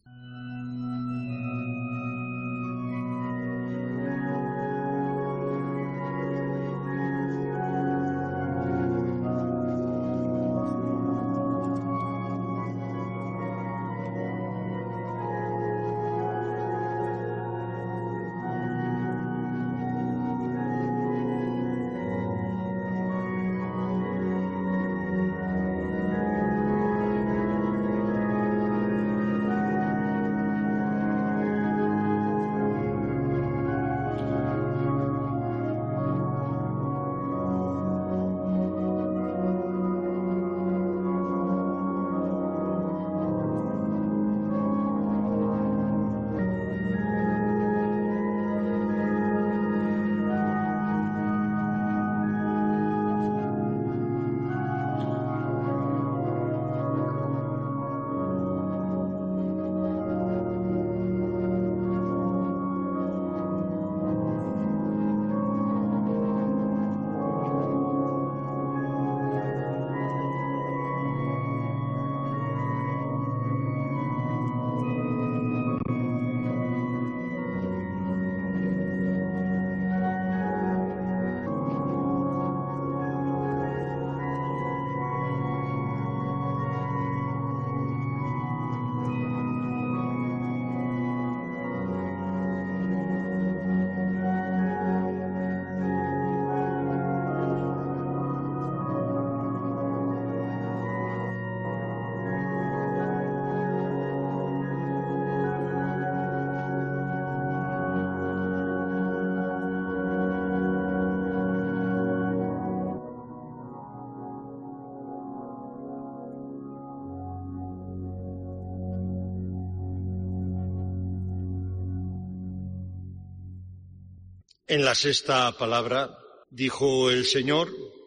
En la 6ª palabra dijo el Señor,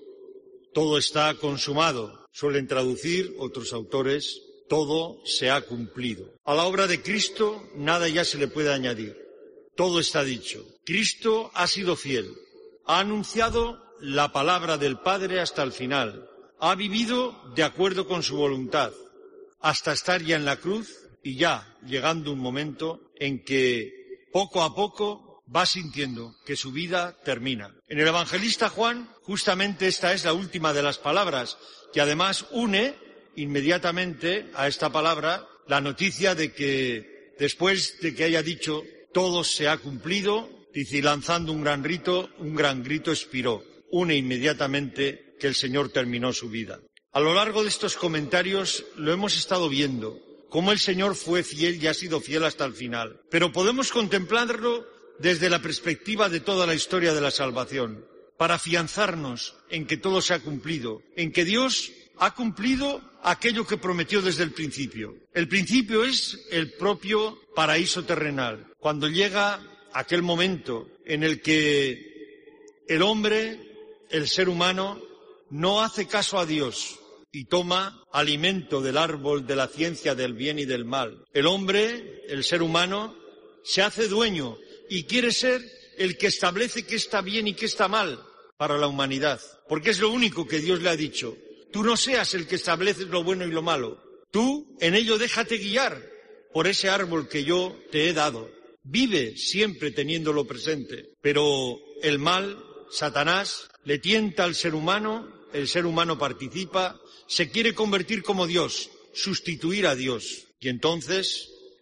todo está consumado. Suelen traducir otros autores, todo se ha cumplido. A la obra de Cristo nada ya se le puede añadir. Todo está dicho. Cristo ha sido fiel. Ha anunciado la palabra del Padre hasta el final. Ha vivido de acuerdo con su voluntad, hasta estar ya en la cruz y ya llegando un momento en que poco a poco va sintiendo que su vida termina. En el evangelista Juan, justamente esta es la última de las palabras, que además une inmediatamente a esta palabra la noticia de que después de que haya dicho todo se ha cumplido, dice, y lanzando un gran grito expiró. Une inmediatamente que el Señor terminó su vida. A lo largo de estos comentarios lo hemos estado viendo, cómo el Señor fue fiel y ha sido fiel hasta el final. Pero podemos contemplarlo desde la perspectiva de toda la historia de la salvación, para afianzarnos en que todo se ha cumplido, en que Dios ha cumplido aquello que prometió desde el principio. El principio es el propio paraíso terrenal, cuando llega aquel momento en el que el hombre, el ser humano, no hace caso a Dios y toma alimento del árbol de la ciencia del bien y del mal. El hombre, el ser humano, se hace dueño y quiere ser el que establece qué está bien y qué está mal para la humanidad, porque es lo único que Dios le ha dicho. Tú no seas el que estableces lo bueno y lo malo. Tú en ello déjate guiar por ese árbol que yo te he dado. Vive siempre teniéndolo presente. Pero el mal, Satanás, le tienta al ser humano, el ser humano participa, se quiere convertir como Dios, sustituir a Dios. Y entonces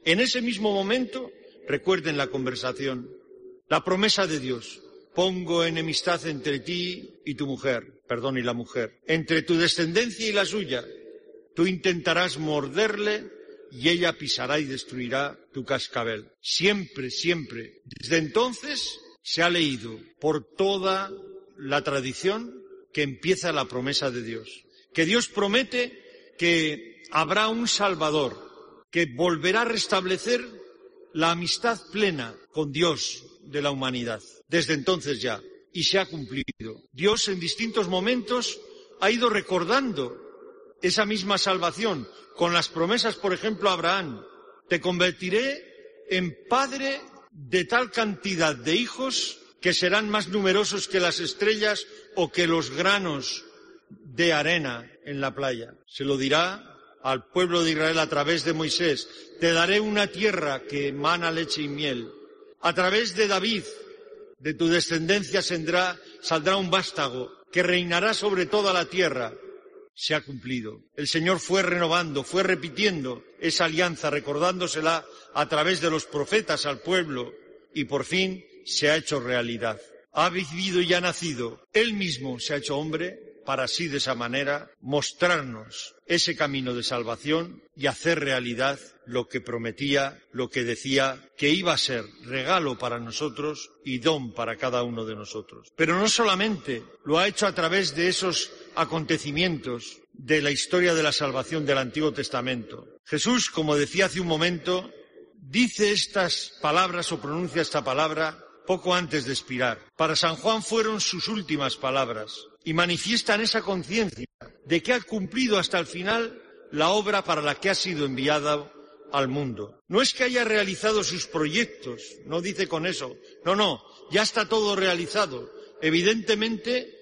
En ese mismo momento, recuerden la conversación, la promesa de Dios. Pongo enemistad entre ti y tu mujer, y la mujer, entre tu descendencia y la suya. Tú intentarás morderle y ella pisará y destruirá tu cascabel. Siempre, siempre. Desde entonces se ha leído por toda la tradición que empieza la promesa de Dios. Que Dios promete que habrá un Salvador, que volverá a restablecer la amistad plena con Dios de la humanidad. Desde entonces ya. Y se ha cumplido. Dios en distintos momentos ha ido recordando esa misma salvación con las promesas, por ejemplo, a Abraham. Te convertiré en padre de tal cantidad de hijos que serán más numerosos que las estrellas o que los granos de arena en la playa. Se lo dirá al pueblo de Israel a través de Moisés. Te daré una tierra que emana leche y miel. A través de David, de tu descendencia saldrá un vástago que reinará sobre toda la tierra. Se ha cumplido. El Señor fue renovando, fue repitiendo esa alianza, recordándosela a través de los profetas al pueblo, y por fin se ha hecho realidad. Ha vivido y ha nacido. Él mismo se ha hecho hombre para así de esa manera mostrarnos ese camino de salvación y hacer realidad lo que prometía, lo que decía que iba a ser regalo para nosotros y don para cada uno de nosotros. Pero no solamente lo ha hecho a través de esos acontecimientos de la historia de la salvación del Antiguo Testamento. Jesús, como decía hace un momento, dice estas palabras o pronuncia esta palabra poco antes de expirar. Para San Juan fueron sus últimas palabras y manifiestan esa conciencia de que ha cumplido hasta el final la obra para la que ha sido enviada al mundo. No es que haya realizado sus proyectos, no dice con eso, no, ya está todo realizado. Evidentemente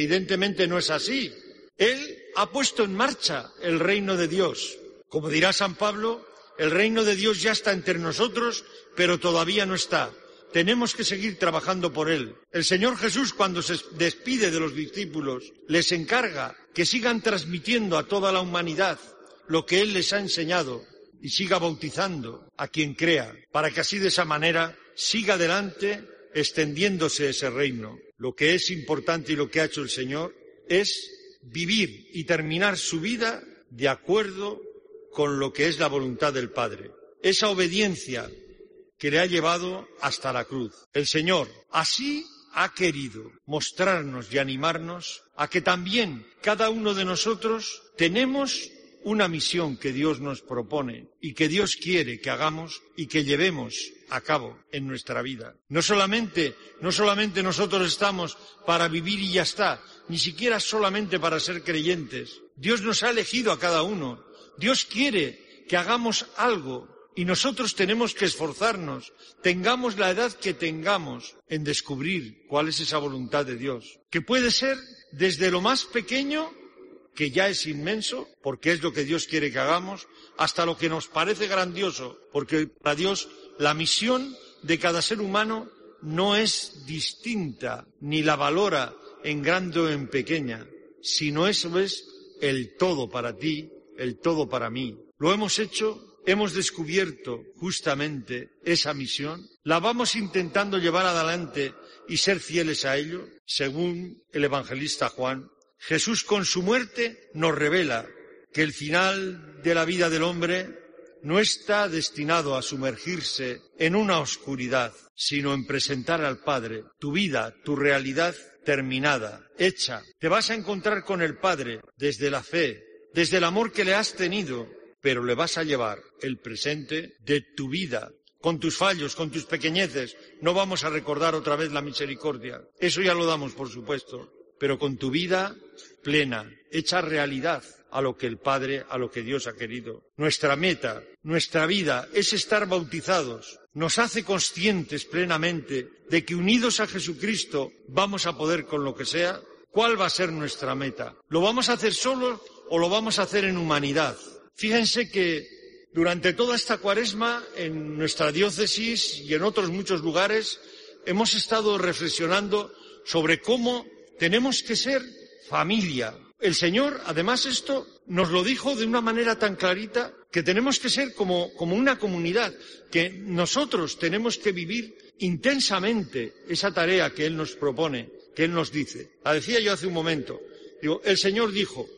no es así. Él ha puesto en marcha el reino de Dios. Como dirá San Pablo, el reino de Dios ya está entre nosotros, pero todavía no está. Tenemos que seguir trabajando por él. El Señor Jesús, cuando se despide de los discípulos, les encarga que sigan transmitiendo a toda la humanidad lo que él les ha enseñado y siga bautizando a quien crea, para que así de esa manera siga adelante extendiéndose ese reino. Lo que es importante y lo que ha hecho el Señor es vivir y terminar su vida de acuerdo con lo que es la voluntad del Padre. Esa obediencia que le ha llevado hasta la cruz. El Señor así ha querido mostrarnos y animarnos a que también cada uno de nosotros tenemos una misión que Dios nos propone y que Dios quiere que hagamos y que llevemos a cabo en nuestra vida. No solamente nosotros estamos para vivir y ya está, ni siquiera solamente para ser creyentes. Dios nos ha elegido a cada uno. Dios quiere que hagamos algo y nosotros tenemos que esforzarnos, tengamos la edad que tengamos, en descubrir cuál es esa voluntad de Dios, que puede ser desde lo más pequeño, que ya es inmenso, porque es lo que Dios quiere que hagamos, hasta lo que nos parece grandioso, porque para Dios la misión de cada ser humano no es distinta, ni la valora en grande o en pequeña, sino eso es el todo para ti, el todo para mí. Lo hemos hecho. Hemos descubierto justamente esa misión, la vamos intentando llevar adelante y ser fieles a ello. Según el evangelista Juan, Jesús con su muerte nos revela que el final de la vida del hombre no está destinado a sumergirse en una oscuridad, sino en presentar al Padre tu vida, tu realidad terminada, hecha. Te vas a encontrar con el Padre desde la fe, desde el amor que le has tenido, pero le vas a llevar el presente de tu vida, con tus fallos, con tus pequeñeces. No vamos a recordar otra vez la misericordia. Eso ya lo damos, por supuesto, pero con tu vida plena, hecha realidad a lo que el Padre, a lo que Dios ha querido. Nuestra meta, nuestra vida es estar bautizados. Nos hace conscientes plenamente de que unidos a Jesucristo vamos a poder con lo que sea. ¿Cuál va a ser nuestra meta? ¿Lo vamos a hacer solos o lo vamos a hacer en humanidad? Fíjense que durante toda esta Cuaresma, en nuestra diócesis y en otros muchos lugares, hemos estado reflexionando sobre cómo tenemos que ser familia. El Señor, además, esto nos lo dijo de una manera tan clarita que tenemos que ser como una comunidad, que nosotros tenemos que vivir intensamente esa tarea que Él nos propone, que Él nos dice. La decía yo hace un momento. Digo, el Señor dijo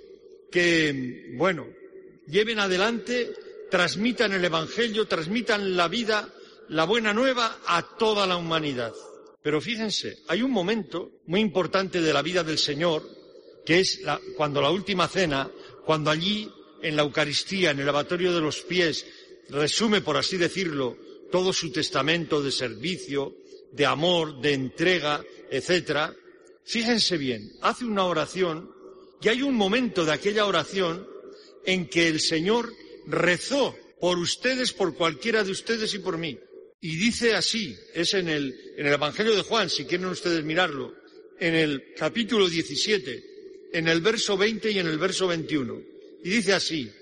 que, lleven adelante, transmitan el Evangelio, transmitan la vida, la buena nueva a toda la humanidad. Pero fíjense, hay un momento muy importante de la vida del Señor, que es cuando la última cena, cuando allí en la Eucaristía, en el lavatorio de los pies, resume, por así decirlo, todo su testamento de servicio, de amor, de entrega, etcétera. Fíjense bien, hace una oración y hay un momento de aquella oración en que el Señor rezó por ustedes, por cualquiera de ustedes y por mí. Y dice así, es en el Evangelio de Juan, si quieren ustedes mirarlo, en el capítulo 17, en el verso 20 y en el verso 21. Y dice así,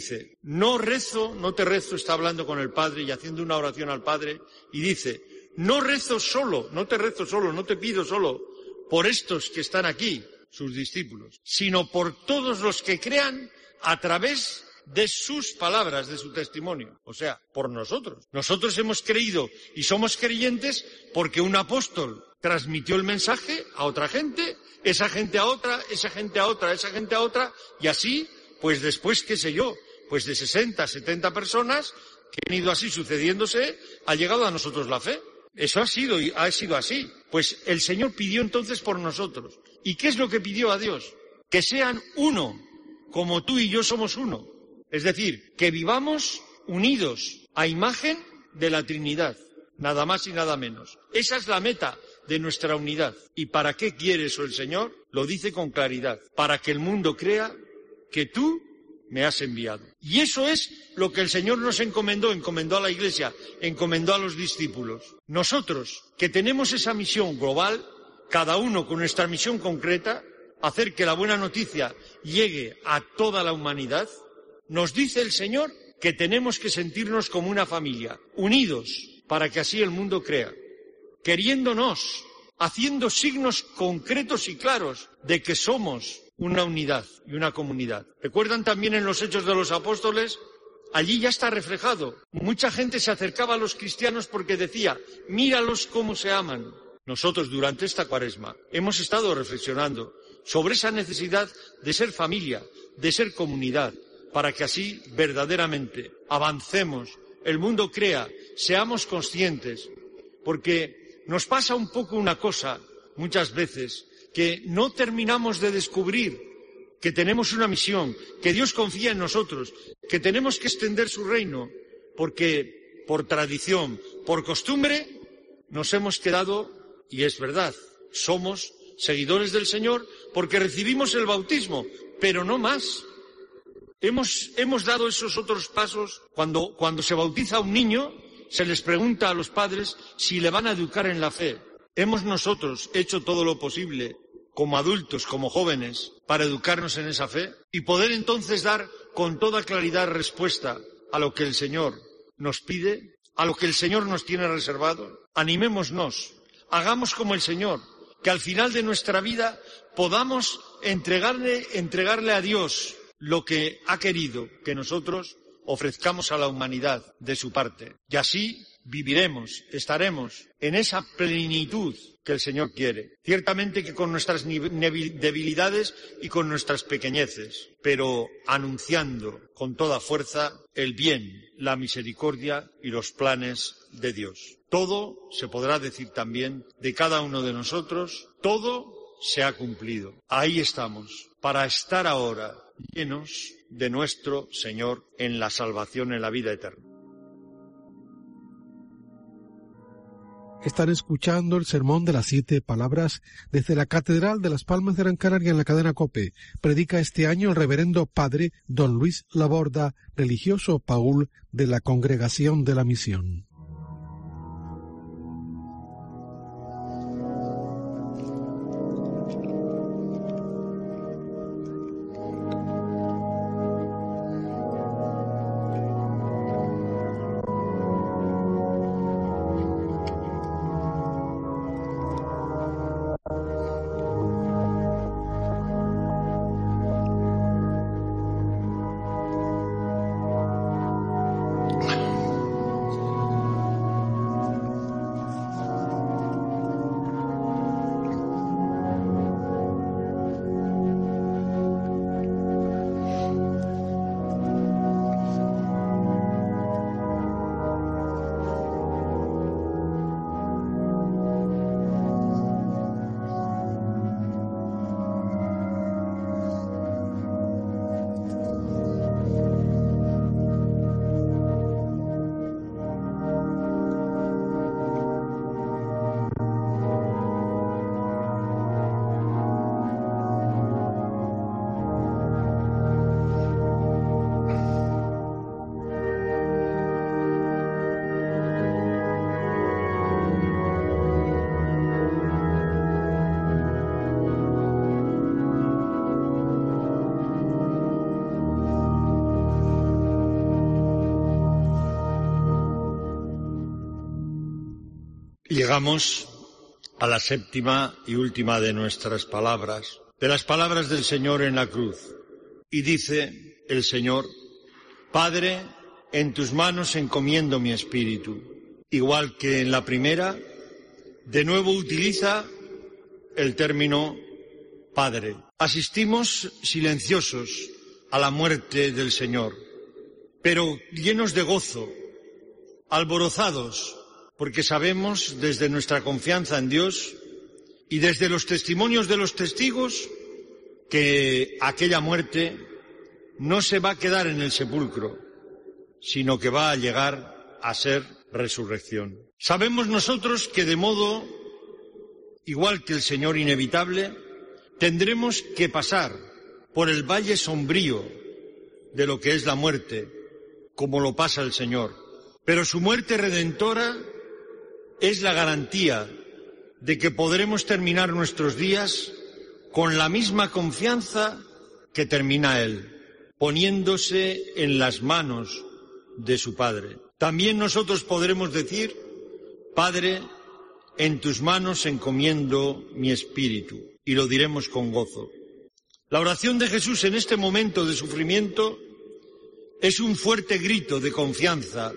no te rezo, está hablando con el Padre y haciendo una oración al Padre, y dice, no te rezo solo, no te pido solo por estos que están aquí, sus discípulos, sino por todos los que crean a través de sus palabras, de su testimonio, o sea, por nosotros. Nosotros hemos creído y somos creyentes porque un apóstol transmitió el mensaje a otra gente, esa gente a otra, esa gente a otra, esa gente a otra, y así, pues después, qué sé yo, pues de 60, 70 personas que han ido así sucediéndose, ha llegado a nosotros la fe. Eso ha sido así. Pues el Señor pidió entonces por nosotros. ¿Y qué es lo que pidió a Dios? Que sean uno, como tú y yo somos uno. Es decir, que vivamos unidos a imagen de la Trinidad, nada más y nada menos. Esa es la meta de nuestra unidad. ¿Y para qué quiere eso el Señor? Lo dice con claridad. Para que el mundo crea que tú me has enviado. Y eso es lo que el Señor nos encomendó a la Iglesia, encomendó a los discípulos. Nosotros, que tenemos esa misión global, cada uno con nuestra misión concreta, hacer que la buena noticia llegue a toda la humanidad, nos dice el Señor que tenemos que sentirnos como una familia, unidos, para que así el mundo crea, queriéndonos, haciendo signos concretos y claros de que somos una unidad y una comunidad. ¿Recuerdan también en los Hechos de los Apóstoles? Allí ya está reflejado. Mucha gente se acercaba a los cristianos porque decía, míralos cómo se aman. Nosotros durante esta Cuaresma hemos estado reflexionando sobre esa necesidad de ser familia, de ser comunidad, para que así verdaderamente avancemos, el mundo crea, seamos conscientes, porque nos pasa un poco una cosa muchas veces, que no terminamos de descubrir que tenemos una misión, que Dios confía en nosotros, que tenemos que extender su reino, porque por tradición, por costumbre, nos hemos quedado, y es verdad, somos seguidores del Señor porque recibimos el bautismo, pero no más. Hemos dado esos otros pasos. Cuando se bautiza a un niño, se les pregunta a los padres si le van a educar en la fe. Hemos nosotros hecho todo lo posible, como adultos, como jóvenes, para educarnos en esa fe y poder entonces dar con toda claridad respuesta a lo que el Señor nos pide, a lo que el Señor nos tiene reservado. Animémonos, hagamos como el Señor, que al final de nuestra vida podamos entregarle a Dios lo que ha querido que nosotros ofrezcamos a la humanidad de su parte. Y así viviremos, estaremos en esa plenitud que el Señor quiere. Ciertamente que con nuestras debilidades y con nuestras pequeñeces, pero anunciando con toda fuerza el bien, la misericordia y los planes de Dios. Todo se podrá decir también de cada uno de nosotros, todo se ha cumplido. Ahí estamos, para estar ahora llenos de nuestro Señor en la salvación, en la vida eterna. Están escuchando el sermón de las 7 palabras desde la Catedral de Las Palmas de Gran Canaria en la cadena COPE. Predica este año el reverendo padre don Luis Laborda, religioso Paul de la Congregación de la Misión. Llegamos a la séptima y última de nuestras palabras, de las palabras del Señor en la cruz. Y dice el Señor: Padre, en tus manos encomiendo mi espíritu. Igual que en la primera, de nuevo utiliza el término Padre. Asistimos silenciosos a la muerte del Señor, pero llenos de gozo, alborozados, porque sabemos desde nuestra confianza en Dios y desde los testimonios de los testigos que aquella muerte no se va a quedar en el sepulcro, sino que va a llegar a ser resurrección. Sabemos nosotros que de modo igual que el Señor inevitable, tendremos que pasar por el valle sombrío de lo que es la muerte, como lo pasa el Señor. Pero su muerte redentora es la garantía de que podremos terminar nuestros días con la misma confianza que termina Él, poniéndose en las manos de su Padre. También nosotros podremos decir: Padre, en tus manos encomiendo mi espíritu, y lo diremos con gozo. La oración de Jesús en este momento de sufrimiento es un fuerte grito de confianza,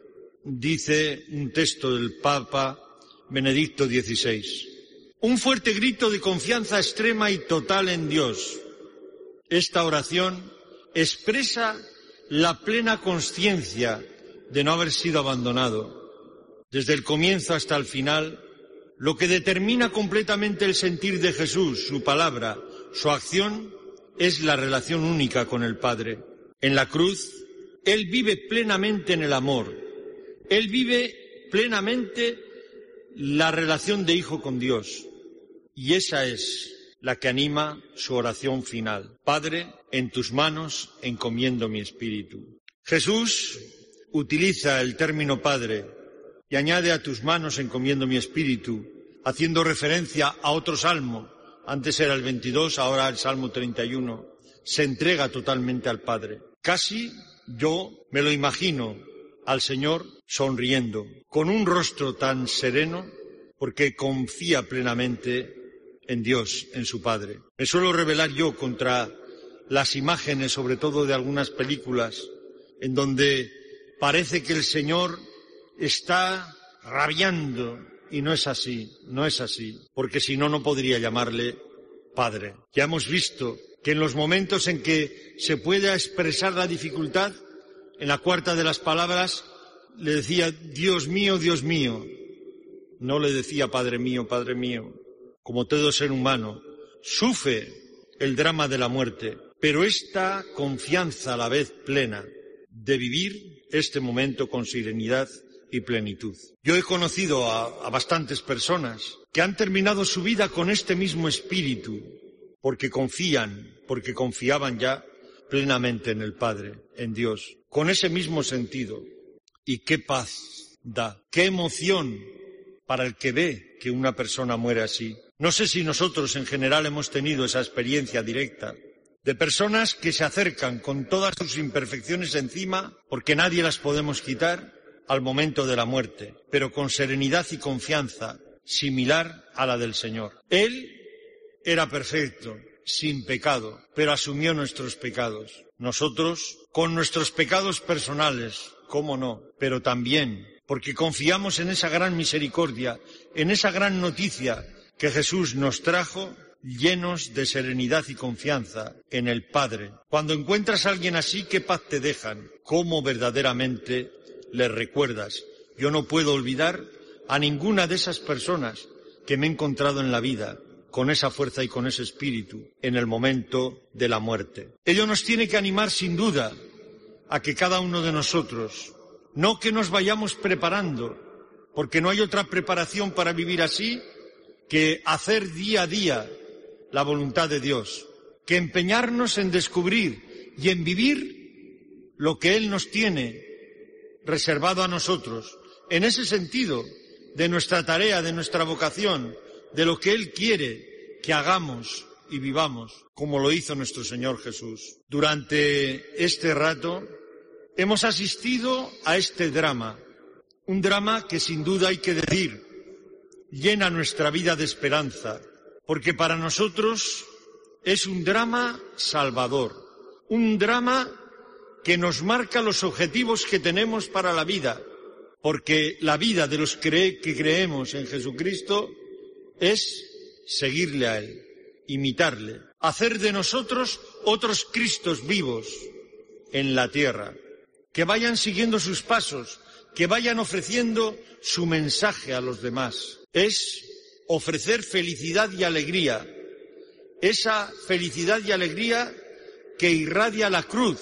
dice un texto del Papa Benedicto XVI. Un fuerte grito de confianza extrema y total en Dios. Esta oración expresa la plena consciencia de no haber sido abandonado. Desde el comienzo hasta el final, lo que determina completamente el sentir de Jesús, su palabra, su acción, es la relación única con el Padre. En la cruz, Él vive plenamente en el amor. Él vive plenamente la relación de hijo con Dios. Y esa es la que anima su oración final. Padre, en tus manos encomiendo mi espíritu. Jesús utiliza el término Padre y añade: a tus manos encomiendo mi espíritu, haciendo referencia a otro salmo. Antes era el 22, ahora el Salmo 31. Se entrega totalmente al Padre. Casi yo me lo imagino al Señor sonriendo, con un rostro tan sereno, porque confía plenamente en Dios, en su Padre. Me suelo rebelar yo contra las imágenes, sobre todo de algunas películas, en donde parece que el Señor está rabiando, y no es así, porque si no, no podría llamarle Padre. Ya hemos visto que en los momentos en que se pueda expresar la dificultad, en la cuarta de las palabras le decía: Dios mío, no le decía Padre mío, como todo ser humano, sufre el drama de la muerte, pero esta confianza a la vez plena de vivir este momento con serenidad y plenitud. Yo he conocido a bastantes personas que han terminado su vida con este mismo espíritu, porque confiaban ya plenamente en el Padre, en Dios, con ese mismo sentido. Y qué paz da, qué emoción para el que ve que una persona muere así. No sé si nosotros en general hemos tenido esa experiencia directa de personas que se acercan con todas sus imperfecciones encima, porque nadie las podemos quitar, al momento de la muerte, pero con serenidad y confianza similar a la del Señor. Él era perfecto, sin pecado, pero asumió nuestros pecados. Nosotros, con nuestros pecados personales, cómo no, pero también porque confiamos en esa gran misericordia, en esa gran noticia que Jesús nos trajo, llenos de serenidad y confianza en el Padre. Cuando encuentras a alguien así, ¿qué paz te dejan? ¿Cómo verdaderamente les recuerdas? Yo no puedo olvidar a ninguna de esas personas que me he encontrado en la vida, con esa fuerza y con ese espíritu, en el momento de la muerte. Ello nos tiene que animar sin duda a que cada uno de nosotros, no que nos vayamos preparando, porque no hay otra preparación para vivir así que hacer día a día la voluntad de Dios, que empeñarnos en descubrir y en vivir lo que Él nos tiene reservado a nosotros, en ese sentido de nuestra tarea, de nuestra vocación, de lo que Él quiere que hagamos y vivamos, como lo hizo nuestro Señor Jesús. Durante este rato hemos asistido a este drama, un drama que sin duda hay que decir, llena nuestra vida de esperanza, porque para nosotros es un drama salvador, un drama que nos marca los objetivos que tenemos para la vida, porque la vida de los que creemos en Jesucristo es seguirle a Él, imitarle, hacer de nosotros otros Cristos vivos en la tierra, que vayan siguiendo sus pasos, que vayan ofreciendo su mensaje a los demás. Es ofrecer felicidad y alegría, esa felicidad y alegría que irradia la cruz,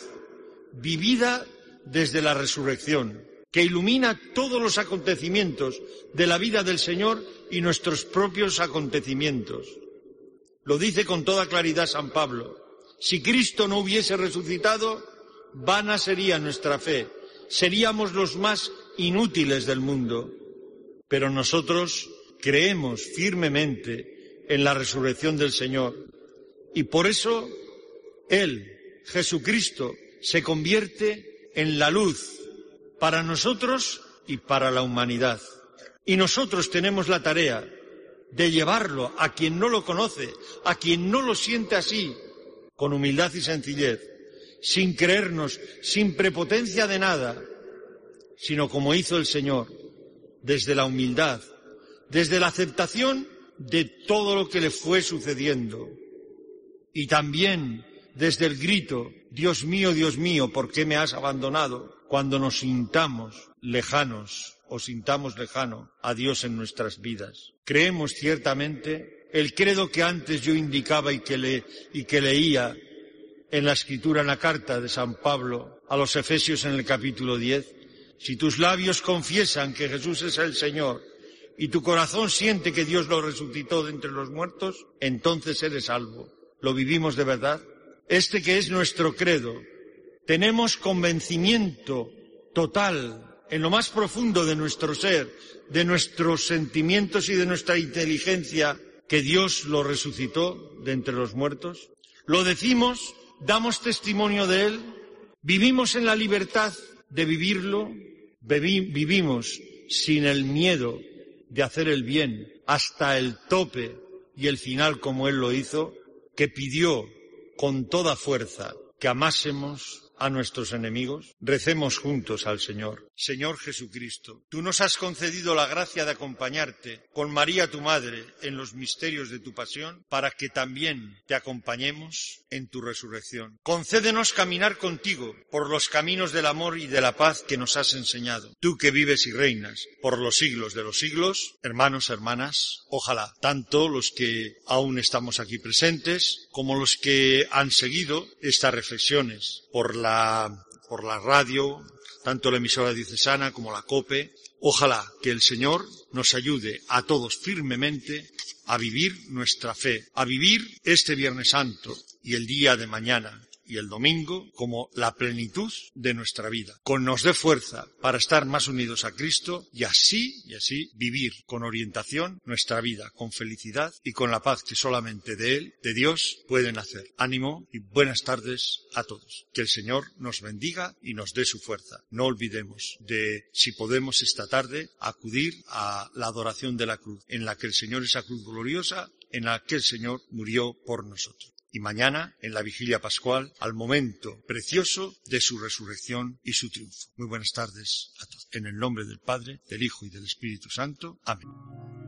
vivida desde la resurrección, que ilumina todos los acontecimientos de la vida del Señor y nuestros propios acontecimientos. Lo dice con toda claridad San Pablo: si Cristo no hubiese resucitado, vana sería nuestra fe, seríamos los más inútiles del mundo. Pero nosotros creemos firmemente en la resurrección del Señor y por eso Él, Jesucristo, se convierte en la luz para nosotros y para la humanidad. Y nosotros tenemos la tarea de llevarlo a quien no lo conoce, a quien no lo siente así, con humildad y sencillez, sin creernos, sin prepotencia de nada, sino como hizo el Señor, desde la humildad, desde la aceptación de todo lo que le fue sucediendo, y también desde el grito: Dios mío, ¿por qué me has abandonado?, cuando nos sintamos lejanos o sintamos lejano a Dios en nuestras vidas. Creemos ciertamente el credo que antes yo indicaba y que leía en la Escritura, en la carta de San Pablo a los Efesios en el capítulo 10. Si tus labios confiesan que Jesús es el Señor y tu corazón siente que Dios lo resucitó de entre los muertos, entonces eres salvo. ¿Lo vivimos de verdad? Este que es nuestro credo. Tenemos convencimiento total en lo más profundo de nuestro ser, de nuestros sentimientos y de nuestra inteligencia, que Dios lo resucitó de entre los muertos. Lo decimos, damos testimonio de Él, vivimos en la libertad de vivirlo, vivimos sin el miedo de hacer el bien hasta el tope y el final como Él lo hizo, que pidió con toda fuerza que amásemos a nuestros enemigos. Recemos juntos al Señor. Señor Jesucristo, tú nos has concedido la gracia de acompañarte con María tu Madre en los misterios de tu pasión, para que también te acompañemos en tu resurrección. Concédenos caminar contigo por los caminos del amor y de la paz que nos has enseñado. Tú que vives y reinas por los siglos de los siglos, hermanos, hermanas, ojalá tanto los que aún estamos aquí presentes como los que han seguido estas reflexiones por la radio, tanto la emisora diocesana como la COPE, ojalá que el Señor nos ayude a todos firmemente a vivir nuestra fe, a vivir este Viernes Santo y el día de mañana y el domingo como la plenitud de nuestra vida, nos dé fuerza para estar más unidos a Cristo y así vivir con orientación nuestra vida, con felicidad y con la paz que solamente de Él, de Dios, puede nacer. Ánimo y buenas tardes a todos. Que el Señor nos bendiga y nos dé su fuerza. No olvidemos de, si podemos esta tarde, acudir a la adoración de la cruz, en la que el Señor, esa cruz gloriosa, en la que el Señor murió por nosotros. Y mañana, en la vigilia pascual, al momento precioso de su resurrección y su triunfo. Muy buenas tardes a todos. En el nombre del Padre, del Hijo y del Espíritu Santo. Amén.